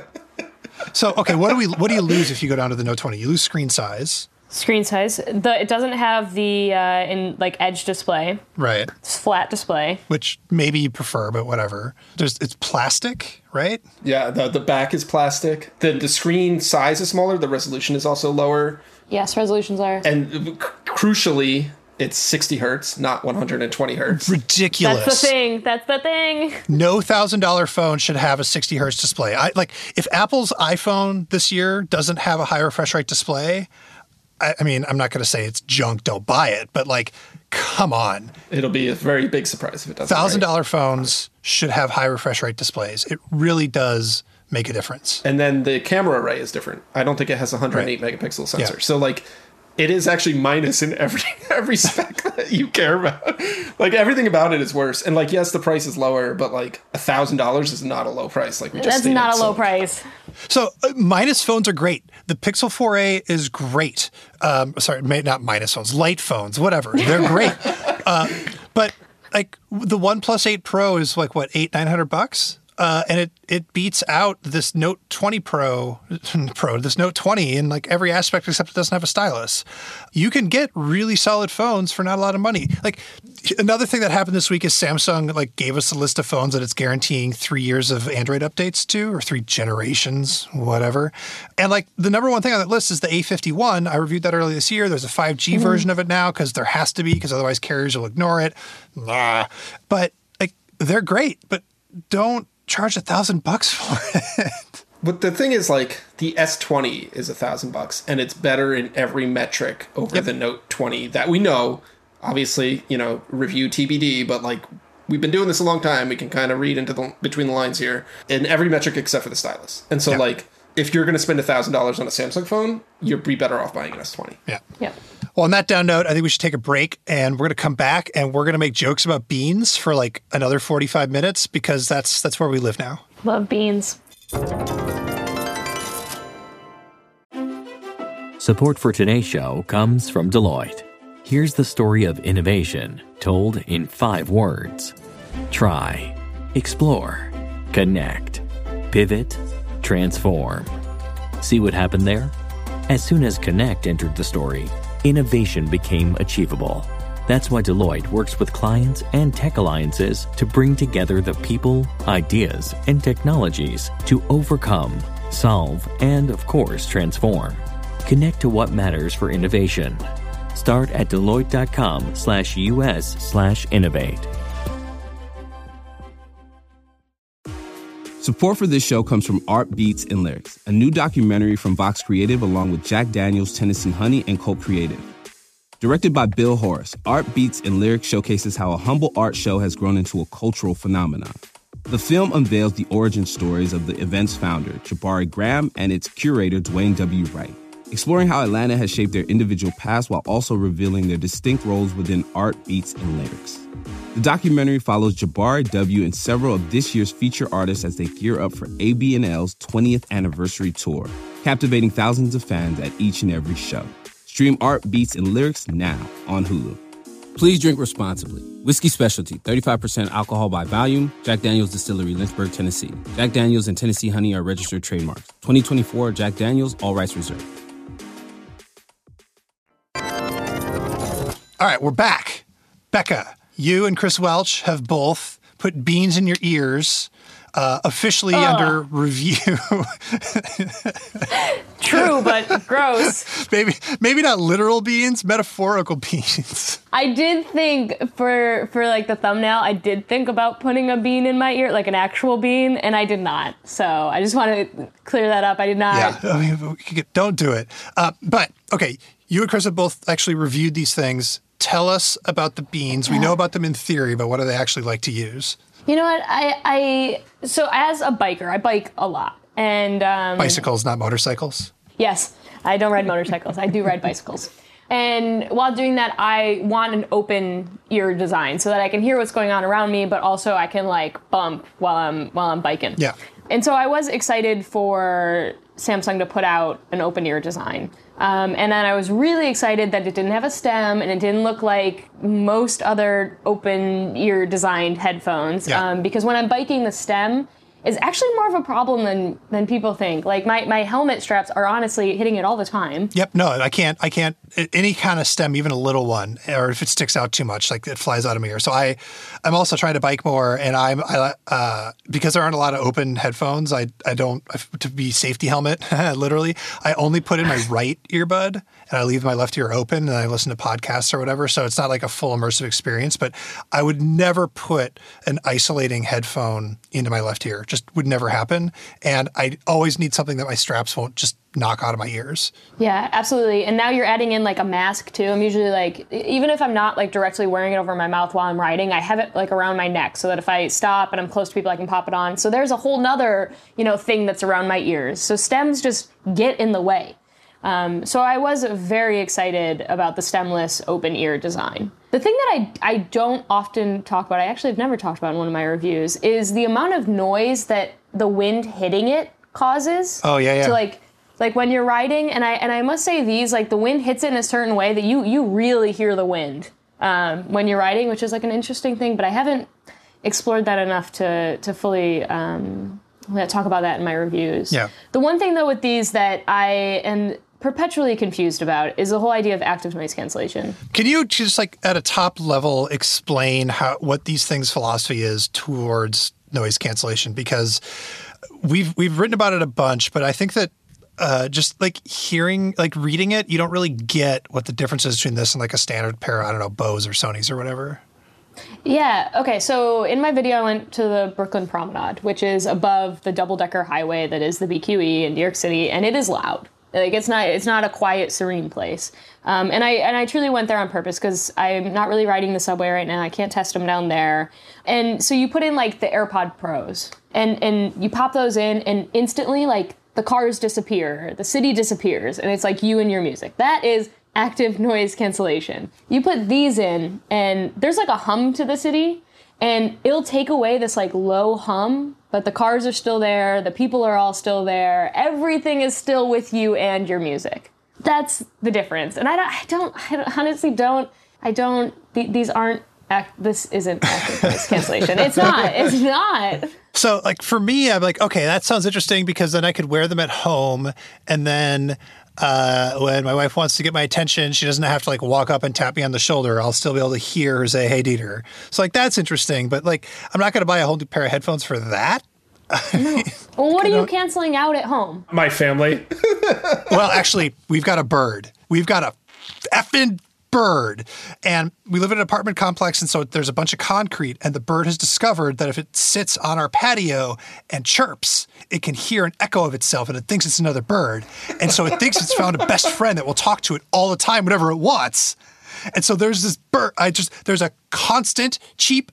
So, okay, what do you lose if you go down to the Note 20? You lose screen size. Screen size. It doesn't have the edge display. Right. It's flat display. Which maybe you prefer, but whatever. It's plastic, right? Yeah, the back is plastic. The screen size is smaller. The resolution is also lower. Yes, resolutions are. And crucially, it's 60 hertz, not 120 hertz. Ridiculous. That's the thing. No $1,000 phone should have a 60 hertz display. If Apple's iPhone this year doesn't have a high refresh rate display, I'm not going to say it's junk, don't buy it, but like, come on. It'll be a very big surprise if it doesn't. $1,000 phones should have high refresh rate displays. It really does make a difference. And then the camera array is different. I don't think it has a 108 megapixel sensor. Yeah. So like, it is actually minus in every spec that you care about. Like, everything about it is worse. And like, yes, the price is lower, but like $1,000 is not a low price. Like we just That's not a low price. So minus phones are great. The Pixel 4a is great. Not minus phones, light phones, whatever. They're great. But like the OnePlus 8 Pro is like what, $800-900? and it beats out this Note 20 this Note 20 in like every aspect except it doesn't have a stylus. You can get really solid phones for not a lot of money. Like another thing that happened this week is Samsung like gave us a list of phones that it's guaranteeing 3 years of Android updates to, or 3 generations, whatever. And like the number one thing on that list is the A51. I reviewed that earlier this year. There's a 5G version of it now because there has to be, because otherwise carriers will ignore it. But like they're great, but don't charge $1,000 for it. But the thing is, like, the S20 is $1,000, and it's better in every metric over the Note 20 that we know. Obviously, review TBD, but like we've been doing this a long time. We can kind of read into between the lines here in every metric except for the stylus. And so, like, if you're going to spend $1,000 on a Samsung phone, you'd be better off buying an S20. Yeah. Well, on that down note, I think we should take a break, and we're going to come back, and we're going to make jokes about beans for like another 45 minutes because that's where we live now. Love beans. Support for today's show comes from Deloitte. Here's the story of innovation told in 5 words. Try, explore, connect, pivot, transform. See what happened there? As soon as Connect entered the story, innovation became achievable. That's why Deloitte works with clients and tech alliances to bring together the people, ideas, and technologies to overcome, solve, and of course, transform. Connect to what matters for innovation. Start at Deloitte.com/US/innovate. Support for this show comes from Art Beats and Lyrics, a new documentary from Vox Creative along with Jack Daniels, Tennessee Honey, and Colt Creative. Directed by Bill Horace, Art Beats and Lyrics showcases how a humble art show has grown into a cultural phenomenon. The film unveils the origin stories of the event's founder, Jabari Graham, and its curator, Dwayne W. Wright, exploring how Atlanta has shaped their individual paths while also revealing their distinct roles within Art Beats and Lyrics. The documentary follows Jabari W. and several of this year's feature artists as they gear up for AB&L's 20th anniversary tour, captivating thousands of fans at each and every show. Stream Art Beats and Lyrics now on Hulu. Please drink responsibly. Whiskey Specialty, 35% alcohol by volume. Jack Daniel's Distillery, Lynchburg, Tennessee. Jack Daniel's and Tennessee Honey are registered trademarks. 2024 Jack Daniel's, all rights reserved. All right, we're back. Becca, you and Chris Welch have both put beans in your ears, officially under review. True, but gross. Maybe not literal beans, metaphorical beans. I did think for like the thumbnail, I did think about putting a bean in my ear, like an actual bean, and I did not. So I just want to clear that up. I did not. Yeah, I mean, don't do it. But okay, you and Chris have both actually reviewed these things. Tell us about the beans. We know about them in theory, but what do they actually like to use? You know what? So as a biker, I bike a lot. And bicycles, not motorcycles? Yes. I don't ride motorcycles. I do ride bicycles. And while doing that, I want an open ear design so that I can hear what's going on around me, but also I can like bump while I'm biking. Yeah. And so I was excited for Samsung to put out an open ear design. And then I was really excited that it didn't have a stem and it didn't look like most other open ear designed headphones. Yeah. Because when I'm biking, the stem is actually more of a problem than people think. Like my helmet straps are honestly hitting it all the time. Yep. No, I can't. Any kind of stem, even a little one, or if it sticks out too much, like it flies out of my ear. So I'm also trying to bike more, and because there aren't a lot of open headphones, I don't, to be safety helmet, literally, I only put in my right earbud, and I leave my left ear open, and I listen to podcasts or whatever. So it's not like a full immersive experience, but I would never put an isolating headphone into my left ear. Just would never happen. And I always need something that my straps won't just knock out of my ears. Yeah, absolutely. And now you're adding in like a mask too. I'm usually like, even if I'm not like directly wearing it over my mouth while I'm riding, I have it like around my neck so that if I stop and I'm close to people, I can pop it on. So there's a whole nother, thing that's around my ears. So stems just get in the way. So I was very excited about the stemless open ear design. The thing that I don't often talk about, I actually have never talked about in one of my reviews, is the amount of noise that the wind hitting it causes. Oh, yeah. So like when you're riding, and I must say these, like the wind hits it in a certain way that you really hear the wind when you're riding, which is like an interesting thing, but I haven't explored that enough to fully talk about that in my reviews. Yeah. The one thing, though, with these that I am perpetually confused about is the whole idea of active noise cancellation. Can you just like at a top level explain what these things' philosophy is towards noise cancellation? Because we've written about it a bunch, but I think that just like reading it, you don't really get what the difference is between this and like a standard pair of, I don't know, Bose or Sonys or whatever. Yeah. Okay. So in my video, I went to the Brooklyn Promenade, which is above the double-decker highway that is the BQE in New York City, and it is loud. Like it's not a quiet, serene place. And I truly went there on purpose because I'm not really riding the subway right now. I can't test them down there. And so you put in like the AirPod Pros and you pop those in and instantly like the cars disappear, the city disappears, and it's like you and your music. That is active noise cancellation. You put these in and there's like a hum to the city and it'll take away this like low hum, but the cars are still there, the people are all still there, everything is still with you and your music. That's the difference. And this isn't active noise cancellation. It's not. So like for me, I'm like, okay, that sounds interesting because then I could wear them at home and then when my wife wants to get my attention, she doesn't have to like walk up and tap me on the shoulder. I'll still be able to hear her say, "Hey, Dieter." So like, that's interesting, but like, I'm not going to buy a whole new pair of headphones for that. No. Well, what are you canceling out at home? My family. Well, actually, we've got a bird. We've got a effing bird. And we live in an apartment complex, and so there's a bunch of concrete, and the bird has discovered that if it sits on our patio and chirps, it can hear an echo of itself, and it thinks it's another bird. And so it thinks it's found a best friend that will talk to it all the time, whenever it wants. And so there's this bird. There's a constant cheep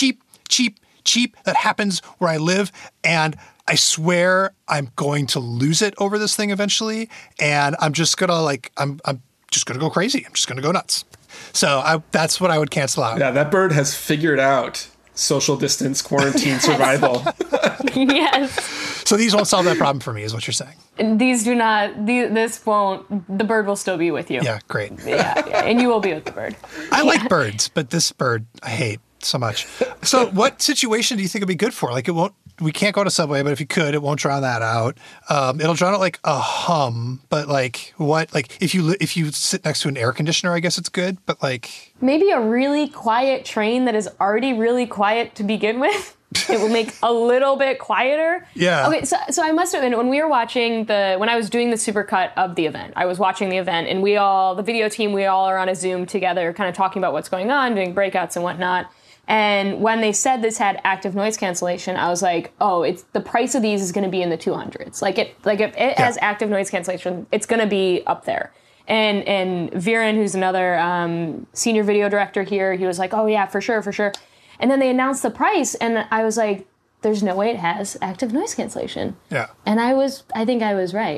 that happens where I live, and I swear I'm going to lose it over this thing eventually, and I'm just gonna I'm just gonna go crazy. I'm just gonna go nuts. So that's what I would cancel out. Yeah, that bird has figured out social distance quarantine survival. Yes. So these won't solve that problem for me, is what you're saying. These do not. This won't. The bird will still be with you. Yeah, great. Yeah, and you will be with the bird. I like birds, but this bird I hate so much. So what situation do you think would be good for? Like we can't go to Subway, but if you could, it won't drown that out. It'll drown out like a hum, but like what? Like if you sit next to an air conditioner, I guess it's good, but like maybe a really quiet train that is already really quiet to begin with. It will make a little bit quieter. Yeah. Okay, so I must have been, when we were watching when I was doing the supercut of the event, I was watching the event, and the video team, we all are on a Zoom together, kind of talking about what's going on, doing breakouts and whatnot. And when they said this had active noise cancellation, I was like, oh, it's the price of these is going to be in the 200s. If it has active noise cancellation, it's going to be up there. And Viren, who's another senior video director here, he was like, oh yeah, for sure. And then they announced the price, and I was like, there's no way it has active noise cancellation. Yeah. And I think I was right.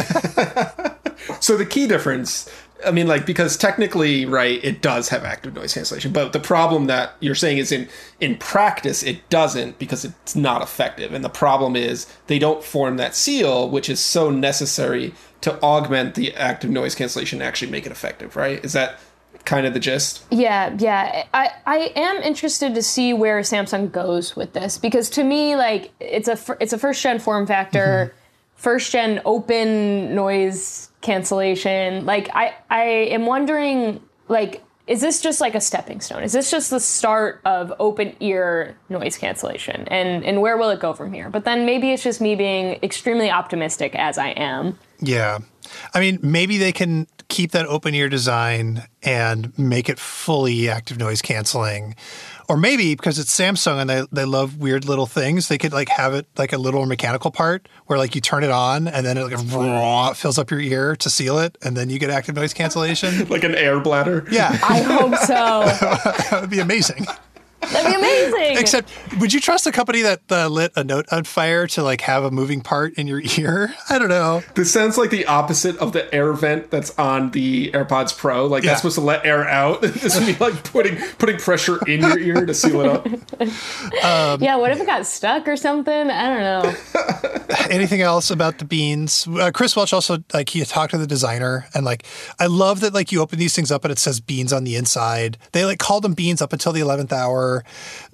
So the key difference, I mean, like, because technically, right, it does have active noise cancellation, but the problem that you're saying is in practice, it doesn't, because it's not effective. And the problem is they don't form that seal, which is so necessary to augment the active noise cancellation and actually make it effective, right? Is that kind of the gist? Yeah. I am interested to see where Samsung goes with this, because to me, like, it's a first gen form factor, first gen open noise cancellation. Like, I am wondering, like, is this just like a stepping stone? Is this just the start of open ear noise cancellation? And where will it go from here? But then maybe it's just me being extremely optimistic, as I am. Yeah. I mean, maybe they can keep that open ear design and make it fully active noise canceling. Or maybe because it's Samsung and they love weird little things, they could like have it like a little mechanical part where like you turn it on and then it fills up your ear to seal it, and then you get active noise cancellation. Like an air bladder? Yeah. I hope so. That would be amazing. That'd be amazing. Except, would you trust a company that lit a note on fire to like have a moving part in your ear? I don't know. This sounds like the opposite of the air vent that's on the AirPods Pro. Like that's supposed to let air out. This would be like putting pressure in your ear to seal it up. Yeah, what if it got stuck or something? I don't know. Anything else about the beans? Chris Welch also, like, he talked to the designer, and like, I love that like you open these things up and it says beans on the inside. They like called them beans up until the 11th hour.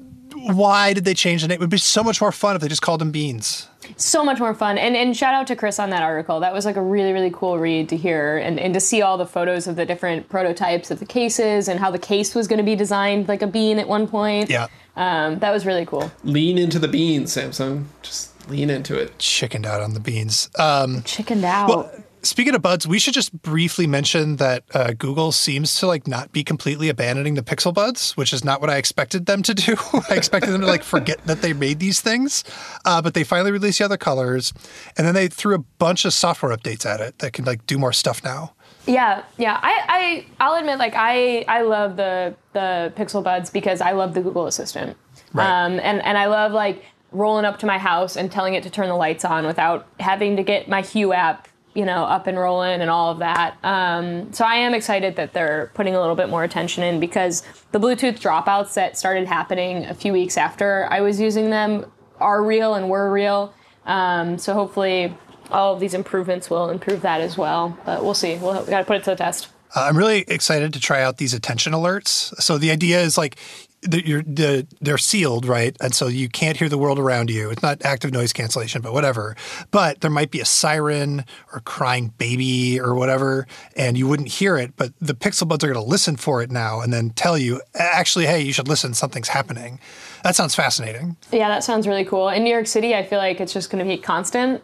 why did they change the name? It would be so much more fun if they just called them Beans. So much more fun. And shout out to Chris on that article. That was like a really, really cool read to hear and to see all the photos of the different prototypes of the cases and how the case was going to be designed like a bean at one point. Yeah. That was really cool. Lean into the beans, Samsung. Just lean into it. Chickened out on the beans. Chickened out. Well, speaking of buds, we should just briefly mention that Google seems to like not be completely abandoning the Pixel Buds, which is not what I expected them to do. I expected them to like forget that they made these things, but they finally released the other colors, and then they threw a bunch of software updates at it that can like do more stuff now. Yeah. I'll admit, like I love the Pixel Buds because I love the Google Assistant, Right. and I love like rolling up to my house and telling it to turn the lights on without having to get my Hue app, up and rolling and all of that. So I am excited that they're putting a little bit more attention in because the Bluetooth dropouts that started happening a few weeks after I was using them are real and were real. So hopefully all of these improvements will improve that as well. But we'll see. We got to put it to the test. I'm really excited to try out these attention alerts. So the idea is like they're sealed, right? And so you can't hear the world around you. It's not active noise cancellation, but whatever. But there might be a siren or a crying baby or whatever, and you wouldn't hear it. But the Pixel Buds are going to listen for it now and then tell you, actually, hey, you should listen. Something's happening. That sounds fascinating. Yeah, that sounds really cool. In New York City, I feel like it's just going to be constant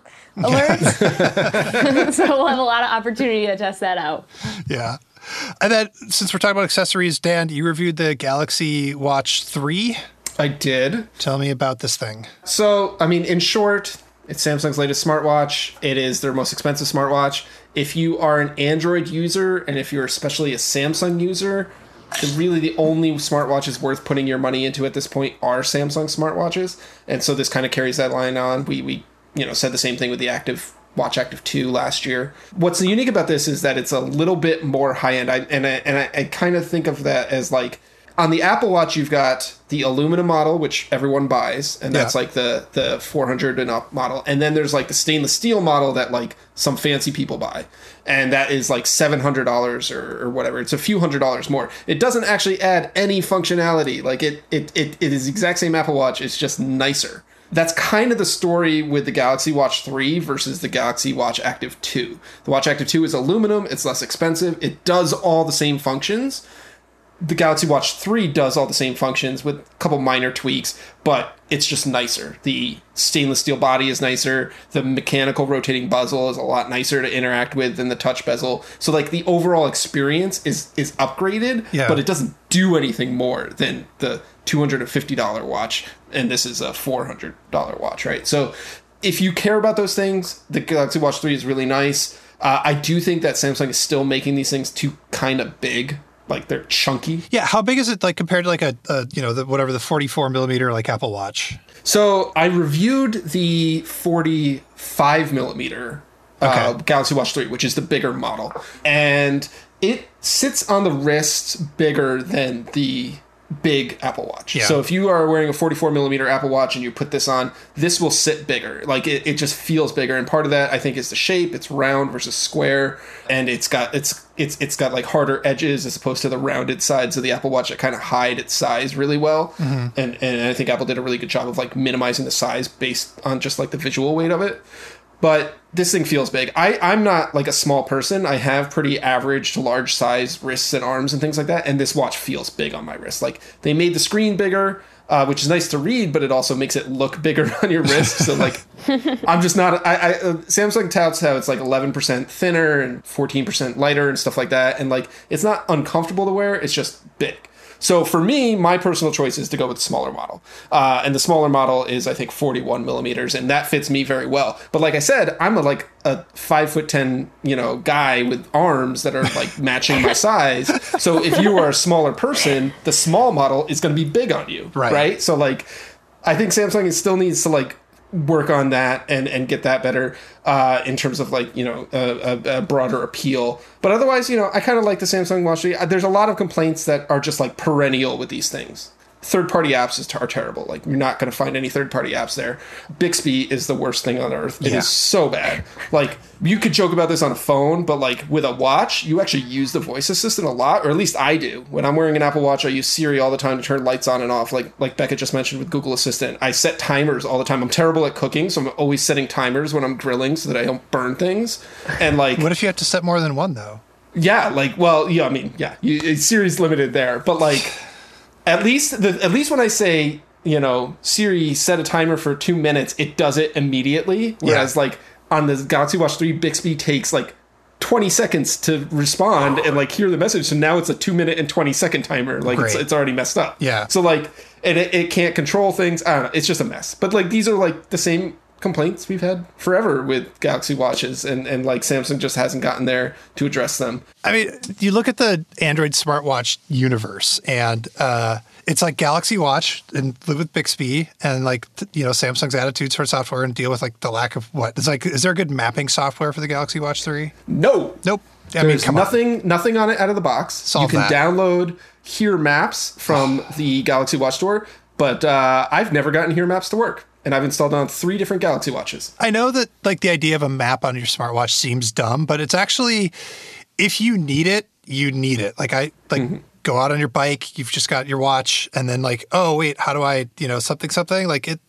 alerts. So we'll have a lot of opportunity to test that out. Yeah. And then since we're talking about accessories, Dan, you reviewed the Galaxy Watch 3. I did. Tell me about this thing. So, I mean, in short, it's Samsung's latest smartwatch. It is their most expensive smartwatch. If you are an Android user, and if you're especially a Samsung user, really the only smartwatches worth putting your money into at this point are Samsung smartwatches. And so this kind of carries that line on. We said the same thing with the Watch Active 2 last year. What's unique about this is that it's a little bit more high-end. I kind of think of that as like, on the Apple Watch, you've got the aluminum model, which everyone buys, and that's like the 400 and up model. And then there's like the stainless steel model that like some fancy people buy. And that is like $700 or whatever. It's a few $100s more. It doesn't actually add any functionality. Like it is the exact same Apple Watch. It's just nicer. That's kind of the story with the Galaxy Watch 3 versus the Galaxy Watch Active 2. The Watch Active 2 is aluminum. It's less expensive. It does all the same functions. The Galaxy Watch 3 does all the same functions with a couple minor tweaks, but it's just nicer. The stainless steel body is nicer. The mechanical rotating bezel is a lot nicer to interact with than the touch bezel. So like the overall experience is upgraded, but it doesn't do anything more than the $250 watch, and this is a $400 watch, right? So if you care about those things, the Galaxy Watch 3 is really nice. I do think that Samsung is still making these things too kind of big. Like they're chunky. Yeah, how big is it like compared to like the 44 millimeter like Apple Watch? So I reviewed the 45 millimeter Galaxy Watch 3, which is the bigger model, and it sits on the wrist bigger than the big Apple Watch. Yeah. So if you are wearing a 44 millimeter Apple Watch and you put this on, this will sit bigger. Like it just feels bigger. And part of that I think is the shape. It's round versus square, and it's got like harder edges as opposed to the rounded sides of the Apple Watch that kind of hide its size really well. Mm-hmm. And I think Apple did a really good job of like minimizing the size based on just like the visual weight of it. But this thing feels big. I'm not like a small person. I have pretty average to large size wrists and arms and things like that. And this watch feels big on my wrist. Like they made the screen bigger, which is nice to read, but it also makes it look bigger on your wrist. So like, I'm just not, Samsung touts how it's like 11% thinner and 14% lighter and stuff like that. And like, it's not uncomfortable to wear. It's just big. So for me, my personal choice is to go with the smaller model. And the smaller model is, I think, 41 millimeters, and that fits me very well. But like I said, I'm a 5'10", guy with arms that are like matching my size. So if you are a smaller person, the small model is going to be big on you, right? So like, I think Samsung still needs to like work on that and get that better in terms of like, a broader appeal. But otherwise, I kind of like the Samsung Watch 3. There's a lot of complaints that are just like perennial with these things. third-party apps are terrible. Like, you're not going to find any third-party apps there. Bixby is the worst thing on earth. It is so bad. Like, you could joke about this on a phone, but like with a watch, you actually use the voice assistant a lot, or at least I do. When I'm wearing an Apple Watch, I use Siri all the time to turn lights on and off, like Becca just mentioned with Google Assistant. I set timers all the time. I'm terrible at cooking, so I'm always setting timers when I'm grilling so that I don't burn things. And like, what if you have to set more than one though? Yeah, like, well, yeah, I mean, yeah, Siri's limited there, but like, at least when I say, you know, Siri set a timer for 2 minutes, it does it immediately. Whereas like on the Galaxy Watch 3, Bixby takes like 20 seconds to respond and like hear the message. So now it's a 2 minute and 20-second timer. Like it's already messed up. Yeah. So like, and it can't control things. I don't know. It's just a mess. But like, these are like the same complaints we've had forever with Galaxy Watches, and like Samsung just hasn't gotten there to address them. I mean, you look at the Android smartwatch universe, and it's like Galaxy Watch and live with Bixby, and like, you know, Samsung's attitudes for software and deal with like the lack of what it's like. Is there a good mapping software for the Galaxy Watch 3? No. Nope. There's nothing on it out of the box. You can download Here Maps from the Galaxy Watch store, but I've never gotten Here Maps to work. And I've installed on 3 different Galaxy Watches. I know that like the idea of a map on your smartwatch seems dumb, but it's actually, if you need it, you need it. Like go out on your bike, you've just got your watch, and then like, oh wait, how do I, you know, something like it.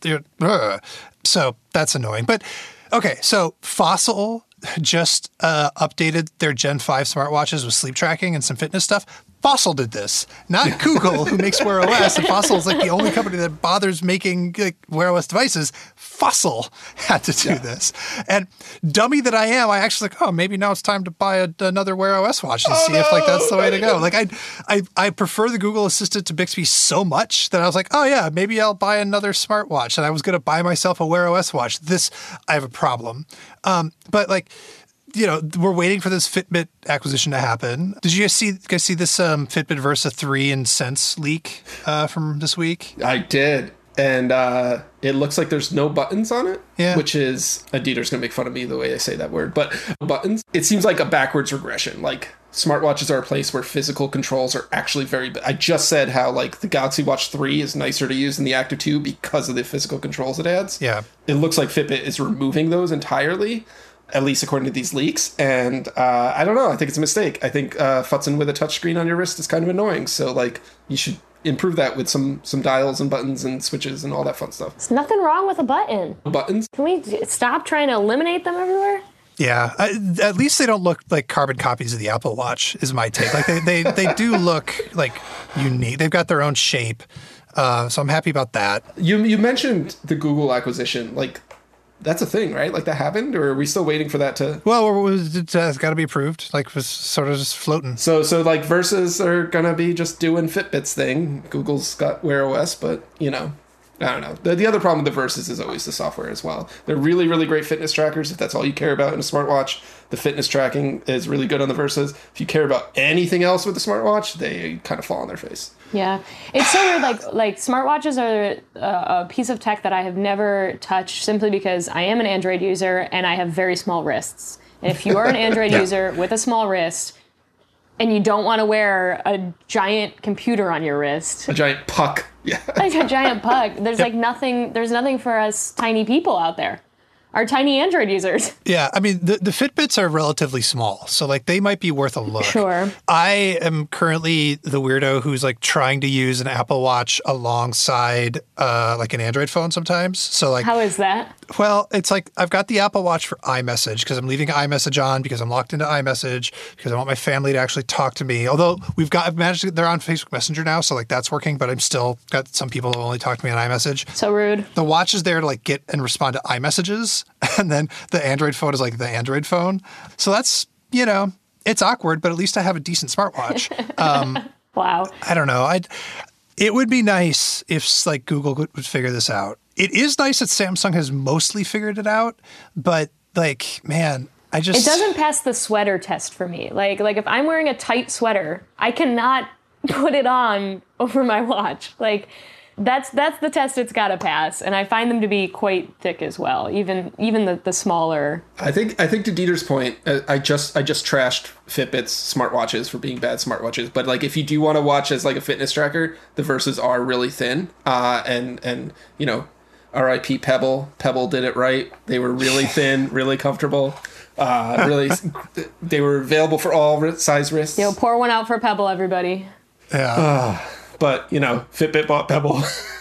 So that's annoying. But okay, so Fossil just updated their Gen 5 smartwatches with sleep tracking and some fitness stuff. Fossil did this, not Google, who makes Wear OS. And Fossil is like the only company that bothers making like Wear OS devices. Fossil had to do this. And dummy that I am, I actually like, oh, maybe now it's time to buy another Wear OS watch and see if like that's the way to go. Like I prefer the Google Assistant to Bixby so much that I was like, oh yeah, maybe I'll buy another smartwatch. And I was going to buy myself a Wear OS watch. This, I have a problem. But like, you know, we're waiting for this Fitbit acquisition to happen. Did you guys see this Fitbit Versa 3 and Sense leak from this week? I did. And it looks like there's no buttons on it, which is, Dieter's going to make fun of me the way I say that word, but buttons, it seems like a backwards regression. Like, smartwatches are a place where physical controls are actually very I just said how like the Galaxy Watch 3 is nicer to use than the Active 2 because of the physical controls it adds. Yeah. It looks like Fitbit is removing those entirely, at least according to these leaks. And I don't know. I think it's a mistake. I think futzing with a touchscreen on your wrist is kind of annoying. So like, you should improve that with some dials and buttons and switches and all that fun stuff. There's nothing wrong with a button. Buttons? Can we stop trying to eliminate them everywhere? Yeah, at least they don't look like carbon copies of the Apple Watch, is my take. Like they do look like unique. They've got their own shape, so I'm happy about that. You mentioned the Google acquisition. Like, that's a thing, right? Like, that happened, or are we still waiting for that to? Well, it's got to be approved. Like, it was sort of just floating. So like Versas are gonna be just doing Fitbit's thing. Google's got Wear OS, but you know. I don't know. The other problem with the Versas is always the software as well. They're really, really great fitness trackers. If that's all you care about in a smartwatch, the fitness tracking is really good on the Versas. If you care about anything else with the smartwatch, they kind of fall on their face. Yeah. It's so weird. Like smartwatches are a piece of tech that I have never touched simply because I am an Android user and I have very small wrists. And if you are an Android user with a small wrist and you don't want to wear a giant computer on your wrist. A giant puck. Yeah. Like a giant puck. There's like nothing for us tiny people out there. Our tiny Android users. Yeah, I mean, the Fitbits are relatively small, so like they might be worth a look. Sure. I am currently the weirdo who's like trying to use an Apple Watch alongside like an Android phone sometimes. So like, how is that? Well, it's like I've got the Apple Watch for iMessage because I'm leaving iMessage on because I'm locked into iMessage because I want my family to actually talk to me. Although I've managed to, they're on Facebook Messenger now, so like that's working, but I'm still got some people who only talk to me on iMessage. So rude. The watch is there to like get and respond to iMessages. And then the Android phone is like the Android phone. So that's, you know, it's awkward, but at least I have a decent smartwatch. Wow. I don't know. It would be nice if like Google would figure this out. It is nice that Samsung has mostly figured it out, but like, man, it doesn't pass the sweater test for me. Like if I'm wearing a tight sweater, I cannot put it on over my watch. Like, that's the test it's got to pass, and I find them to be quite thick as well. Even the smaller. I think to Dieter's point, I just trashed Fitbit's smartwatches for being bad smartwatches. But like, if you do want to watch as like a fitness tracker, the Versas are really thin. And you know, R.I.P. Pebble. Pebble did it right. They were really thin, really comfortable. Really, they were available for all size wrists. Yo, pour one out for Pebble, everybody. Yeah. But, you know, Fitbit bought Pebble.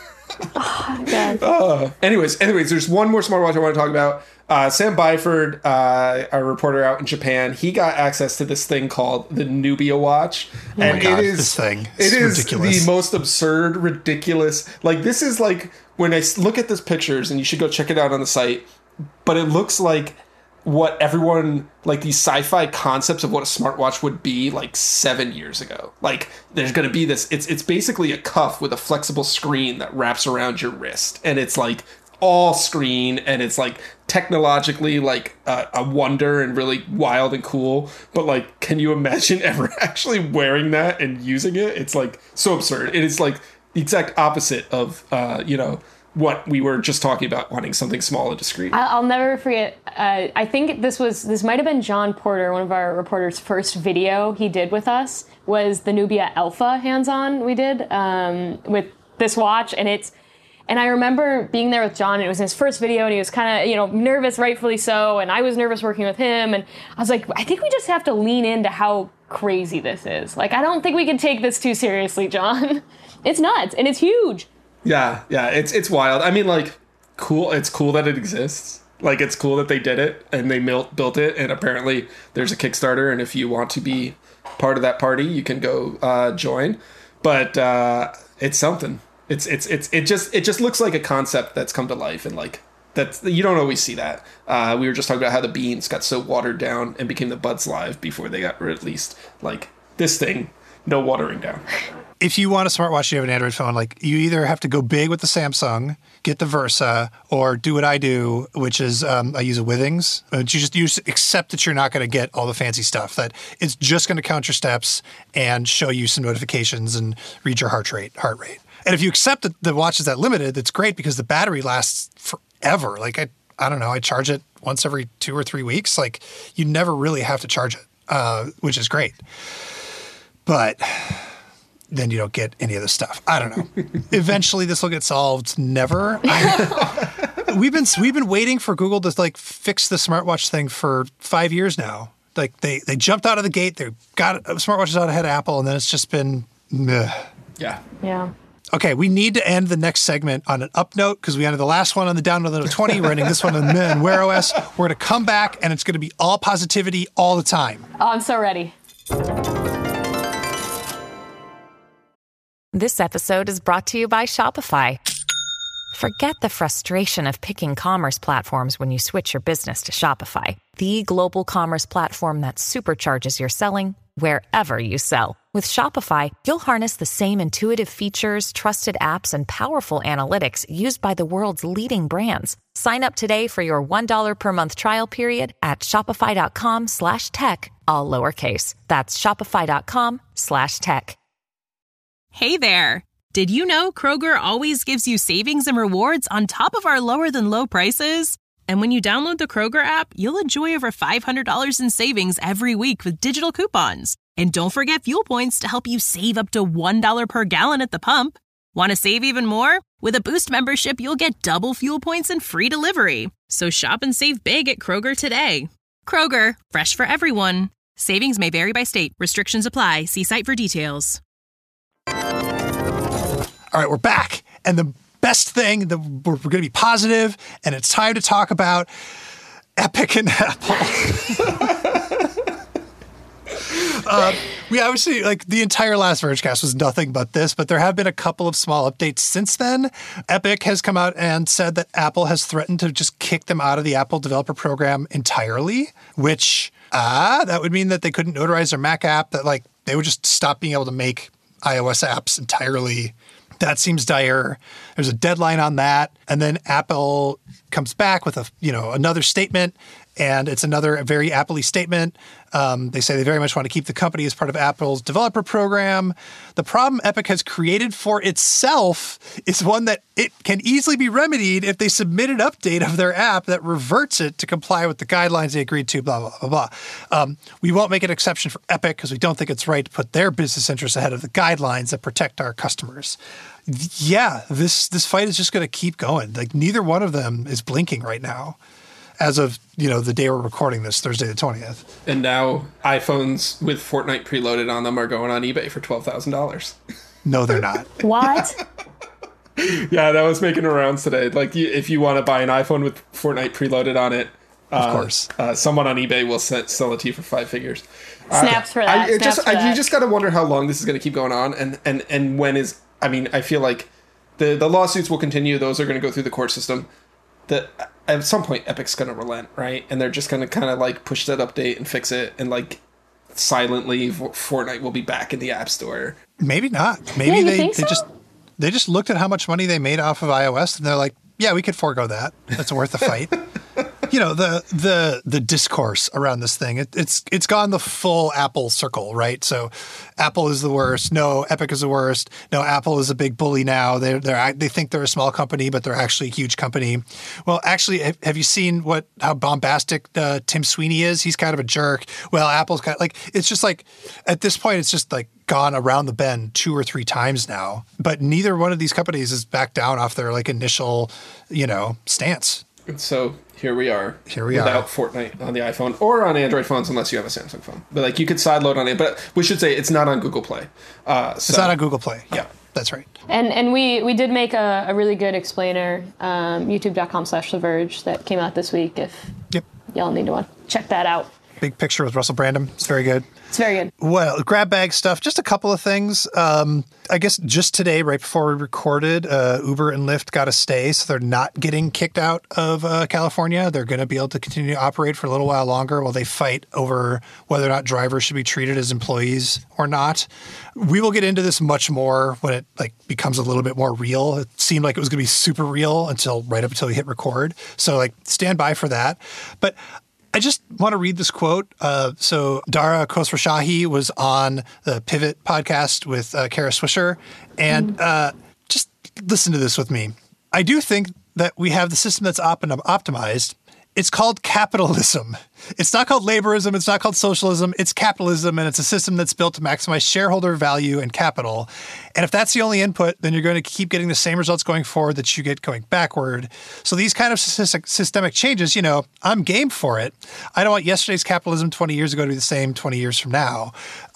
Anyways, there's one more smartwatch I want to talk about. Sam Byford, our reporter out in Japan, he got access to this thing called the Nubia watch. And this thing is ridiculous. The most absurd, ridiculous. Like, this is like, when I look at this pictures, and you should go check it out on the site, but it looks like what everyone, like these sci-fi concepts of what a smartwatch would be like 7 years ago. Like, there's going to be this, it's basically a cuff with a flexible screen that wraps around your wrist. And it's like all screen, and it's like technologically like a wonder and really wild and cool. But like, can you imagine ever actually wearing that and using it? It's like so absurd. It is like the exact opposite of, you know, what we were just talking about, wanting something small and discreet. I'll never forget. I think this might have been John Porter, one of our reporters' first video he did with us, was the Nubia Alpha hands-on we did with this watch. And I remember being there with John, and it was his first video, and he was kind of, you know, nervous, rightfully so, and I was nervous working with him, and I was like, I think we just have to lean into how crazy this is. Like, I don't think we can take this too seriously, John. It's nuts, and it's huge. Yeah, it's wild. I mean, like, cool. It's cool that it exists. Like, it's cool that they did it and they built it. And apparently, there's a Kickstarter. And if you want to be part of that party, you can go join. But it's something. It just looks like a concept that's come to life, and like you don't always see that. We were just talking about how the Beans got so watered down and became the Buds Live before they got released. Like, this thing, no watering down. If you want a smartwatch, you have an Android phone, like, you either have to go big with the Samsung, get the Versa, or do what I do, which is I use a Withings. You just accept that you're not going to get all the fancy stuff, that it's just going to count your steps and show you some notifications and read your heart rate. And if you accept that the watch is that limited, that's great, because the battery lasts forever. Like, I don't know, I charge it once every 2 or 3 weeks. Like, you never really have to charge it, which is great. But then you don't get any of the stuff. I don't know. Eventually this will get solved. Never. We've been waiting for Google to like fix the smartwatch thing for 5 years now. Like, they jumped out of the gate. They got smartwatches out ahead of Apple, and then it's just been meh. Yeah. Okay, we need to end the next segment on an up note, because we ended the last one on the down note of 20. We're ending this one on meh and Wear OS. We're going to come back, and it's going to be all positivity all the time. Oh, I'm so ready. This episode is brought to you by Shopify. Forget the frustration of picking commerce platforms when you switch your business to Shopify, the global commerce platform that supercharges your selling wherever you sell. With Shopify, you'll harness the same intuitive features, trusted apps, and powerful analytics used by the world's leading brands. Sign up today for your $1 per month trial period at shopify.com/tech, all lowercase. That's shopify.com/tech. Hey there! Did you know Kroger always gives you savings and rewards on top of our lower-than-low prices? And when you download the Kroger app, you'll enjoy over $500 in savings every week with digital coupons. And don't forget fuel points to help you save up to $1 per gallon at the pump. Want to save even more? With a Boost membership, you'll get double fuel points and free delivery. So shop and save big at Kroger today. Kroger, fresh for everyone. Savings may vary by state. Restrictions apply. See site for details. All right, we're back. And the best thing, we're going to be positive, and it's time to talk about Epic and Apple. We obviously, like, the entire last Vergecast was nothing but this, but there have been a couple of small updates since then. Epic has come out and said that Apple has threatened to just kick them out of the Apple Developer Program entirely, which that would mean that they couldn't notarize their Mac app, that like they would just stop being able to make iOS apps entirely. That seems dire. There's a deadline on that. And then Apple comes back with another statement And it's another very Apple-y statement. They say they very much want to keep the company as part of Apple's developer program. The problem Epic has created for itself is one that it can easily be remedied if they submit an update of their app that reverts it to comply with the guidelines they agreed to, blah, blah, blah, blah. We won't make an exception for Epic because we don't think it's right to put their business interests ahead of the guidelines that protect our customers. Yeah, this fight is just going to keep going. Like, neither one of them is blinking right now. As of, the day we're recording this, Thursday the 20th. And now iPhones with Fortnite preloaded on them are going on eBay for $12,000. No, they're not. What? Yeah, that was making the rounds today. Like, if you want to buy an iPhone with Fortnite preloaded on it, of course, someone on eBay will sell it to you for 5 figures. Snaps for that. You just got to wonder how long this is going to keep going on, and when is. I mean, I feel like the lawsuits will continue. Those are going to go through the court system. At some point, Epic's going to relent, right? And they're just going to kind of like push that update and fix it, and like silently, Fortnite will be back in the App Store. Maybe not. Maybe they just looked at how much money they made off of iOS, and they're like, yeah, we could forego that. That's worth the fight. The discourse around this thing, it's gone the full Apple circle, right? So Apple is the worst. No, Epic is the worst. No, Apple is a big bully now. They think they're a small company, but they're actually a huge company. Well, actually, have you seen how bombastic Tim Sweeney is? He's kind of a jerk. Well, Apple's kind of like, it's just like, at this point, it's just like gone around the bend 2 or 3 times now. But neither one of these companies has backed down off their like initial, stance. And so here we are without Fortnite on the iPhone or on Android phones unless you have a Samsung phone. But like you could sideload on it. But we should say it's not on Google Play. It's not on Google Play. Yeah, that's right. And we did make a really good explainer, youtube.com/The Verge, that came out this week. If y'all need to check that out. Big picture with Russell Brandom. It's very good. It's very good. Well, grab bag stuff. Just a couple of things. I guess just today, right before we recorded, Uber and Lyft got a stay, so they're not getting kicked out of California. They're going to be able to continue to operate for a little while longer while they fight over whether or not drivers should be treated as employees or not. We will get into this much more when it becomes a little bit more real. It seemed like it was going to be super real right up until we hit record. So stand by for that. But I just want to read this quote. So Dara Khosrowshahi was on the Pivot podcast with Kara Swisher, and just listen to this with me. I do think that we have the system that's optimized. It's called capitalism. It's not called laborism. It's not called socialism. It's capitalism, and it's a system that's built to maximize shareholder value and capital. And if that's the only input, then you're going to keep getting the same results going forward that you get going backward. So these kind of systemic changes, I'm game for it. I don't want yesterday's capitalism 20 years ago to be the same 20 years from now.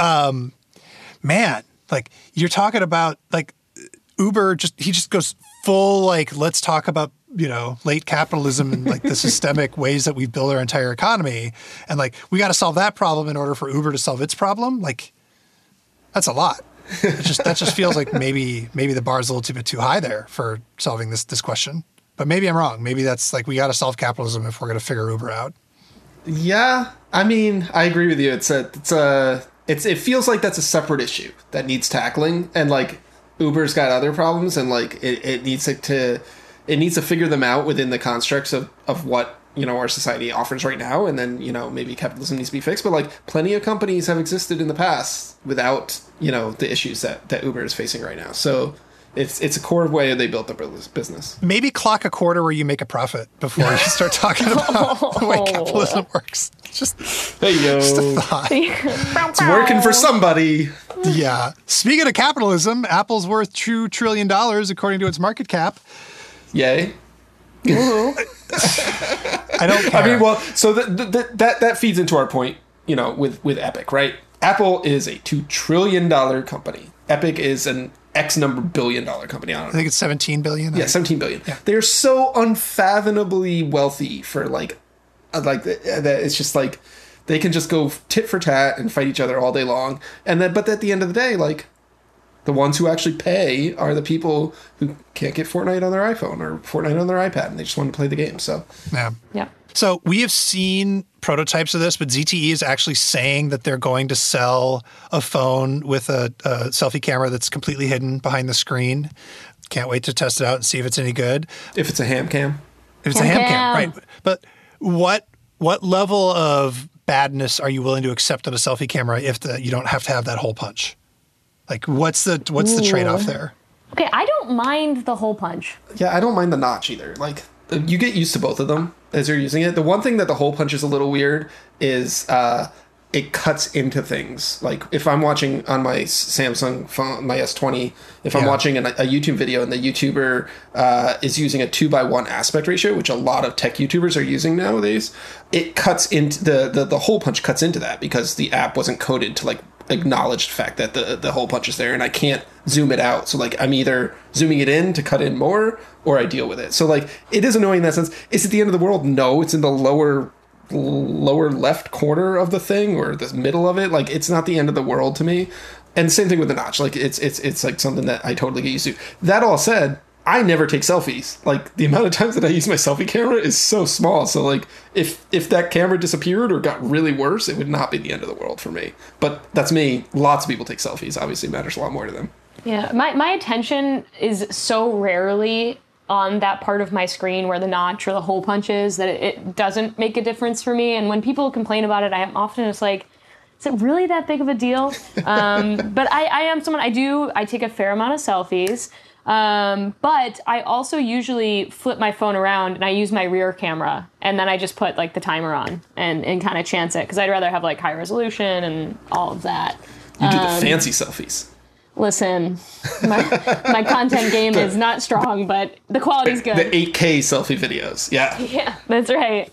You're talking about Uber, he just goes full, let's talk about, late capitalism and the systemic ways that we've built our entire economy. And we got to solve that problem in order for Uber to solve its problem. That's a lot. That just feels like maybe the bar's a little bit too high there for solving this question. But maybe I'm wrong. Maybe that's we got to solve capitalism if we're going to figure Uber out. Yeah. I mean, I agree with you. It feels like that's a separate issue that needs tackling. And Uber's got other problems, and it needs to figure them out within the constructs of what our society offers right now, and then maybe capitalism needs to be fixed. But plenty of companies have existed in the past without the issues that Uber is facing right now. So it's a core way they built their business. Maybe clock a quarter where you make a profit before you start talking about the way capitalism works. Just a thought. It's working for somebody. Yeah. Speaking of capitalism, Apple's worth $2 trillion according to its market cap. Yay. I don't care. I mean, well, so that feeds into our point, with Epic, right? Apple is a $2 trillion company. Epic is an X number billion-dollar company. I think it's 17 billion. Yeah, 17 billion. Yeah. They're so unfathomably wealthy for that. It's just they can just go tit for tat and fight each other all day long. But at the end of the day, the ones who actually pay are the people who can't get Fortnite on their iPhone or Fortnite on their iPad, and they just want to play the game. So yeah. So we have seen prototypes of this, but ZTE is actually saying that they're going to sell a phone with a selfie camera that's completely hidden behind the screen. Can't wait to test it out and see if it's any good. If it's a ham cam. If it's a ham cam, right. But what What level of badness are you willing to accept on a selfie camera if you don't have to have that hole punch? Like, what's the trade-off there? Okay, I don't mind the hole punch. Yeah, I don't mind the notch either. Like, you get used to both of them as you're using it. The one thing that the hole punch is a little weird is it cuts into things. Like, if I'm watching on my Samsung phone, my S20, if I'm watching a YouTube video and the YouTuber is using a 2:1 aspect ratio, which a lot of tech YouTubers are using nowadays, it cuts into the hole punch cuts into that because the app wasn't coded to like acknowledge the fact that the hole punch is there, and I can't zoom it out. So like I'm either zooming it in to cut in more, or I deal with it. So like it is annoying in that sense. Is it the end of the world? No, it's in the lower left corner of the thing or the middle of it. Like it's not the end of the world to me. And same thing with the notch. Like it's like something that I totally get used to. That all said, I never take selfies. Like the amount of times that I use my selfie camera is so small. So like if that camera disappeared or got really worse, it would not be the end of the world for me. But that's me. Lots of people take selfies. Obviously, it matters a lot more to them. Yeah, my attention is so rarely on that part of my screen where the notch or the hole punch is that it doesn't make a difference for me. And when people complain about it, I'm often just like, is it really that big of a deal? But I am someone, I take a fair amount of selfies. But I also usually flip my phone around and I use my rear camera, and then I just put like the timer on and kind of chance it because I'd rather have like high resolution and all of that. You do the fancy selfies. Listen, my content game is not strong, but the quality's good. The 8K selfie videos, yeah. Yeah, that's right.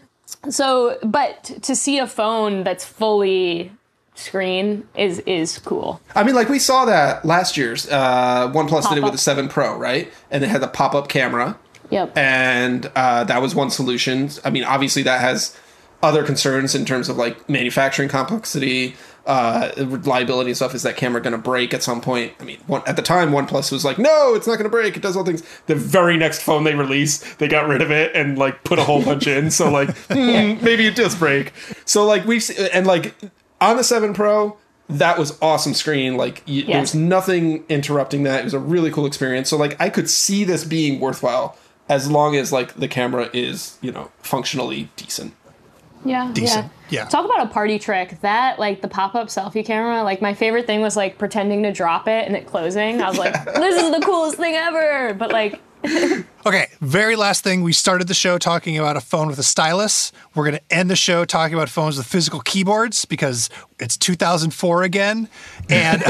So, but to see a phone that's fully screen is cool. I mean, like we saw that last year's OnePlus did it with the 7 Pro, right? And it had the pop-up camera. Yep. And that was one solution. I mean, obviously that has other concerns in terms of like manufacturing complexity, reliability and stuff. Is that camera going to break at some point? I mean, at the time, OnePlus was like, no, it's not going to break. It does all things. The very next phone they released, they got rid of it and like put a whole bunch in. So like, maybe it does break. So like and like on the 7 Pro, that was awesome screen. Like there was nothing interrupting that. It was a really cool experience. So like I could see this being worthwhile as long as like the camera is, functionally decent. Yeah. Decent. Yeah. Talk about a party trick. That, like, the pop-up selfie camera, like, my favorite thing was, like, pretending to drop it and it closing. I was like, this is the coolest thing ever. But, like... Okay, very last thing. We started the show talking about a phone with a stylus. We're going to end the show talking about phones with physical keyboards because it's 2004 again. And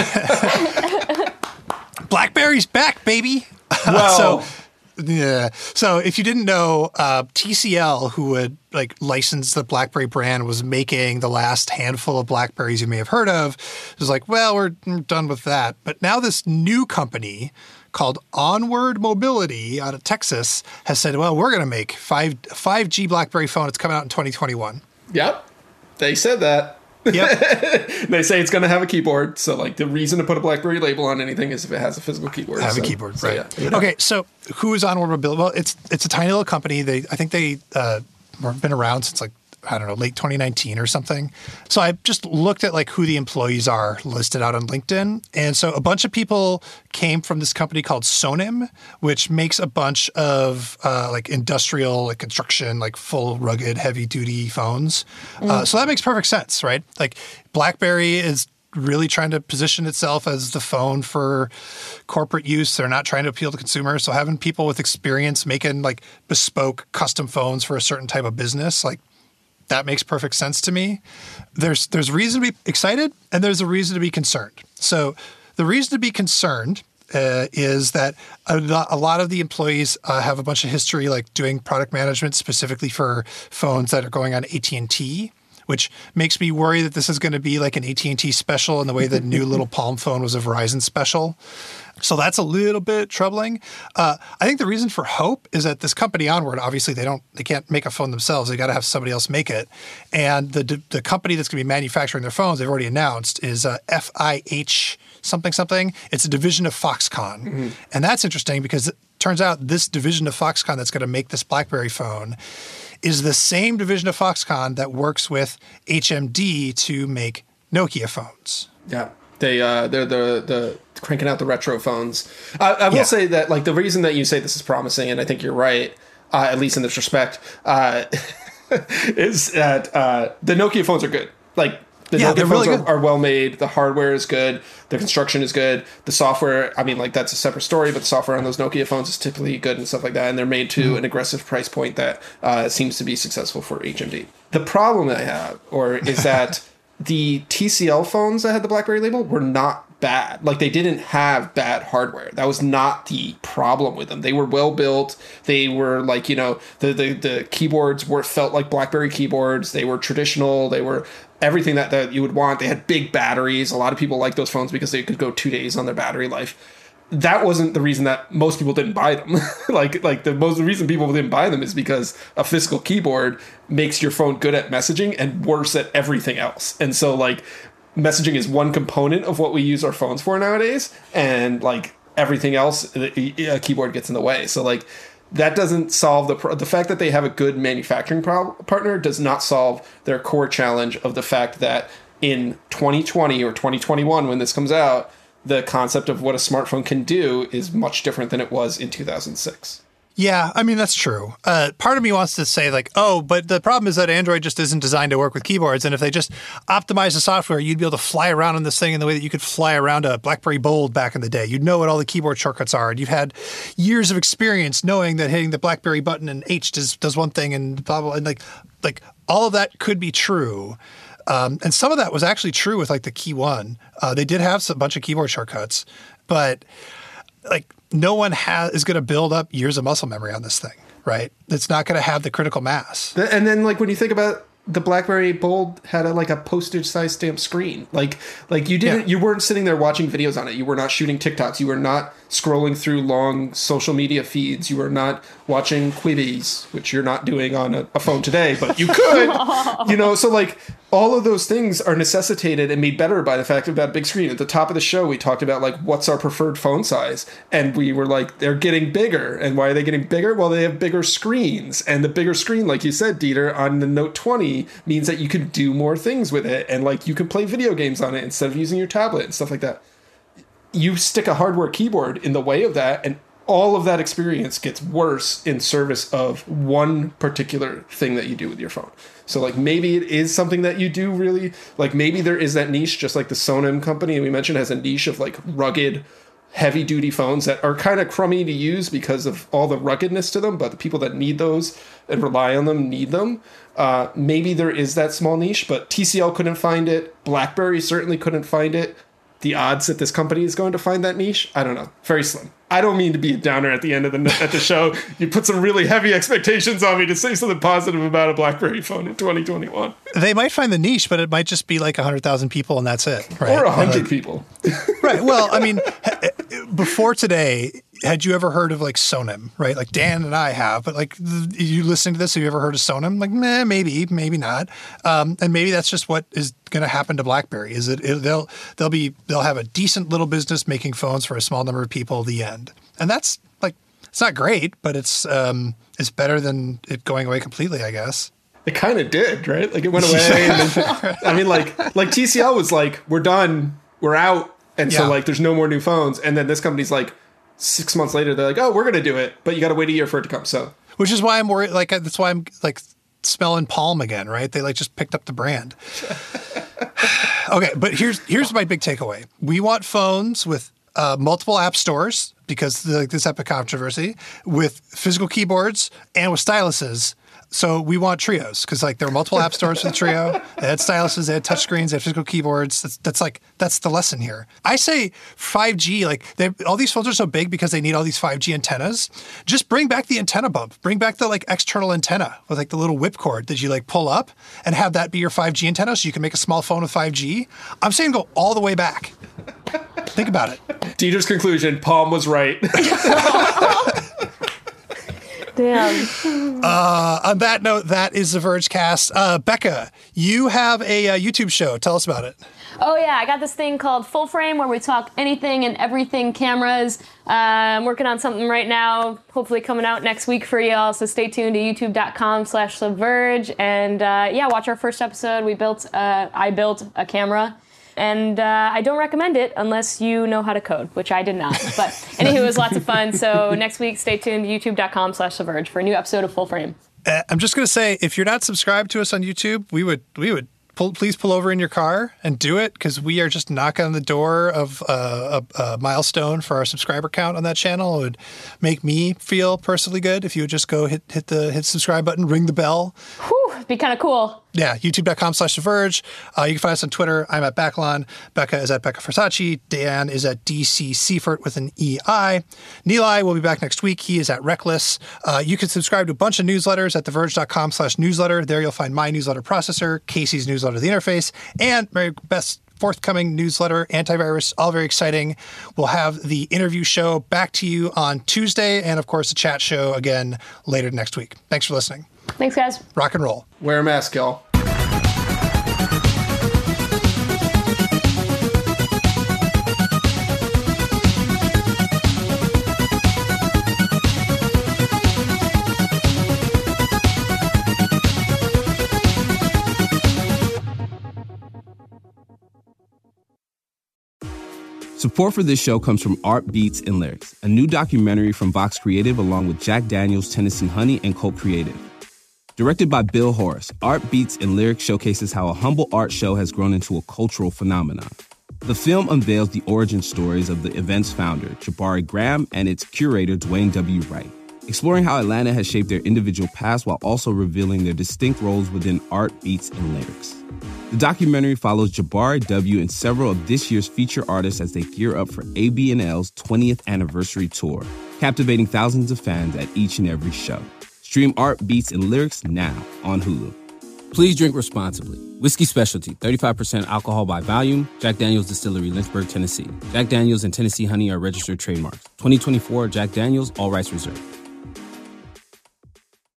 BlackBerry's back, baby. Well... Yeah. So if you didn't know, TCL, who had like licensed the BlackBerry brand, was making the last handful of BlackBerries you may have heard of. It was like, well, we're done with that. But now this new company called Onward Mobility out of Texas has said, well, we're going to make 5G BlackBerry phone. It's coming out in 2021. Yep. They said that. Yep. They say it's going to have a keyboard. So, like, the reason to put a BlackBerry label on anything is if it has a physical keyboard. Have a keyboard, right. Yeah. Okay, so who is Onward Mobility? Well, it's a tiny little company. I think they been around since, like, I don't know, late 2019 or something. So I just looked at, like, who the employees are listed out on LinkedIn. And so a bunch of people came from this company called Sonim, which makes a bunch of, like, industrial, like, construction, like, full, rugged, heavy-duty phones. So that makes perfect sense, right? Like, BlackBerry is really trying to position itself as the phone for corporate use. They're not trying to appeal to consumers. So having people with experience making, like, bespoke custom phones for a certain type of business, like, that makes perfect sense to me. There's reason to be excited and there's a reason to be concerned. So the reason to be concerned is that a lot of the employees have a bunch of history, like doing product management specifically for phones that are going on AT&T, which makes me worry that this is going to be like an AT&T special in the way that new little Palm phone was a Verizon special. So that's a little bit troubling. I think the reason for hope is that this company Onward, obviously they can't make a phone themselves. They got to have somebody else make it. And the company that's going to be manufacturing their phones, they've already announced, is FIH something. It's a division of Foxconn. Mm-hmm. And that's interesting because it turns out this division of Foxconn that's going to make this BlackBerry phone is the same division of Foxconn that works with HMD to make Nokia phones. Yeah. They're the cranking out the retro phones. I will say that, like, the reason that you say this is promising, and I think you're right, at least in this respect, is that the Nokia phones are good. Like, the Nokia phones are well made. The hardware is good. The construction is good. The software, I mean, like, that's a separate story, but the software on those Nokia phones is typically good and stuff like that. And they're made to an aggressive price point that seems to be successful for HMD. The problem that I have, is that the TCL phones that had the BlackBerry label were not bad. Like, they didn't have bad hardware. That was not the problem with them. They were well built. They were like, the keyboards felt like BlackBerry keyboards. They were traditional. They were everything that you would want. They had big batteries. A lot of people liked those phones because they could go 2 days on their battery life. That wasn't the reason that most people didn't buy them. The reason people didn't buy them is because a physical keyboard makes your phone good at messaging and worse at everything else. And so, like, messaging is one component of what we use our phones for nowadays, and like everything else, a keyboard gets in the way. So, like, that doesn't solve the fact that they have a good manufacturing partner does not solve their core challenge of the fact that in 2020 or 2021, when this comes out, the concept of what a smartphone can do is much different than it was in 2006. Yeah, I mean, that's true. Part of me wants to say, like, but the problem is that Android just isn't designed to work with keyboards. And if they just optimize the software, you'd be able to fly around on this thing in the way that you could fly around a BlackBerry Bold back in the day. You'd know what all the keyboard shortcuts are. And you've had years of experience knowing that hitting the BlackBerry button and H does one thing and blah, blah, and like all of that could be true. And some of that was actually true with, like, the Key One. They did have a bunch of keyboard shortcuts, but, like, no one is going to build up years of muscle memory on this thing, right? It's not going to have the critical mass. And then, like, when you think about the BlackBerry Bold had a postage size stamp screen. Like you weren't sitting there watching videos on it. You were not shooting TikToks. You were not scrolling through long social media feeds. You were not watching Quibbies, which you're not doing on a phone today, but you could, so like all of those things are necessitated and made better by the fact about a big screen. At the top of the show, we talked about like, what's our preferred phone size? And we were like, they're getting bigger. And why are they getting bigger? Well, they have bigger screens, and the bigger screen, like you said, Dieter, on the Note 20 means that you can do more things with it. And like, you can play video games on it instead of using your tablet and stuff like that. You stick a hardware keyboard in the way of that, and all of that experience gets worse in service of one particular thing that you do with your phone. So like, maybe it is something that you do really, like maybe there is that niche, just like the Sonim company we mentioned has a niche of like rugged, heavy duty phones that are kind of crummy to use because of all the ruggedness to them, but the people that need those and rely on them need them. Maybe there is that small niche, but TCL couldn't find it. BlackBerry certainly couldn't find it. The odds that this company is going to find that niche, I don't know. Very slim. I don't mean to be a downer at the end of the show. You put some really heavy expectations on me to say something positive about a BlackBerry phone in 2021. They might find the niche, but it might just be like 100,000 people and that's it. Right? Or 100 people. Right. Well, I mean, before today, had you ever heard of like Sonim, right? Like Dan and I have, but like you listening to this, have you ever heard of Sonim? Like, maybe not. And maybe that's just what is going to happen to BlackBerry. Is they'll have a decent little business making phones for a small number of people. The end. And that's like, it's not great, but it's better than it going away completely, I guess. It kind of did, right? Like it went away. And then, I mean, like TCL was like, we're done, we're out. And so like, there's no more new phones. And then this company's like, 6 months later, they're like, oh, we're going to do it, but you got to wait a year for it to come. So, which is why I'm worried. Like, that's why I'm like smelling Palm again, right? They like just picked up the brand. Okay. But here's my big takeaway. We want phones with multiple app stores because this Epic controversy, with physical keyboards and with styluses. So we want trios because like there were multiple app stores for the Trio. They had styluses, they had touchscreens, they had physical keyboards. That's the lesson here. I say 5G, like all these phones are so big because they need all these 5G antennas. Just bring back the antenna bump. Bring back the like external antenna with like the little whipcord that you like pull up and have that be your 5G antenna so you can make a small phone with 5G. I'm saying go all the way back. Think about it. Dieter's conclusion, Palm was right. Damn. On that note, that is the Vergecast. Becca, you have a YouTube show. Tell us about it. Oh, yeah. I got this thing called Full Frame where we talk anything and everything cameras. I'm working on something right now, hopefully coming out next week for y'all. So stay tuned to youtube.com/subverge. And watch our first episode. I built a camera. And I don't recommend it unless you know how to code, which I did not. But anywho, it was lots of fun. So next week, stay tuned to youtube.com/subverge for a new episode of Full Frame. I'm just going to say, if you're not subscribed to us on YouTube, we would please pull over in your car and do it, because we are just knocking on the door of a milestone for our subscriber count on that channel. It would make me feel personally good if you would just go hit subscribe button, ring the bell. Whew, it'd be kind of cool. Yeah, youtube.com/The Verge. You can find us on Twitter. I'm at Backlon. Becca is at Becca Versace. Dan is at DC Seifert with an EI. Nilay will be back next week. He is at Reckless. You can subscribe to a bunch of newsletters at theverge.com/newsletter. There you'll find my newsletter processor, Casey's newsletter, The Interface, and my best forthcoming newsletter, Antivirus, all very exciting. We'll have the interview show back to you on Tuesday, and of course the chat show again later next week. Thanks for listening. Thanks, guys. Rock and roll. Wear a mask, y'all. Support for this show comes from Art Beats and Lyrics, a new documentary from Vox Creative along with Jack Daniels, Tennessee Honey, and Colt Creative. Directed by Bill Horace, Art Beats and Lyrics showcases how a humble art show has grown into a cultural phenomenon. The film unveils the origin stories of the event's founder, Jabari Graham, and its curator, Dwayne W. Wright, exploring how Atlanta has shaped their individual paths while also revealing their distinct roles within Art Beats and Lyrics. The documentary follows Jabari W. and several of this year's feature artists as they gear up for AB&L's 20th anniversary tour, captivating thousands of fans at each and every show. Stream Art Beats and Lyrics now on Hulu. Please drink responsibly. Whiskey Specialty, 35% alcohol by volume. Jack Daniels Distillery, Lynchburg, Tennessee. Jack Daniels and Tennessee Honey are registered trademarks. 2024 Jack Daniels, all rights reserved.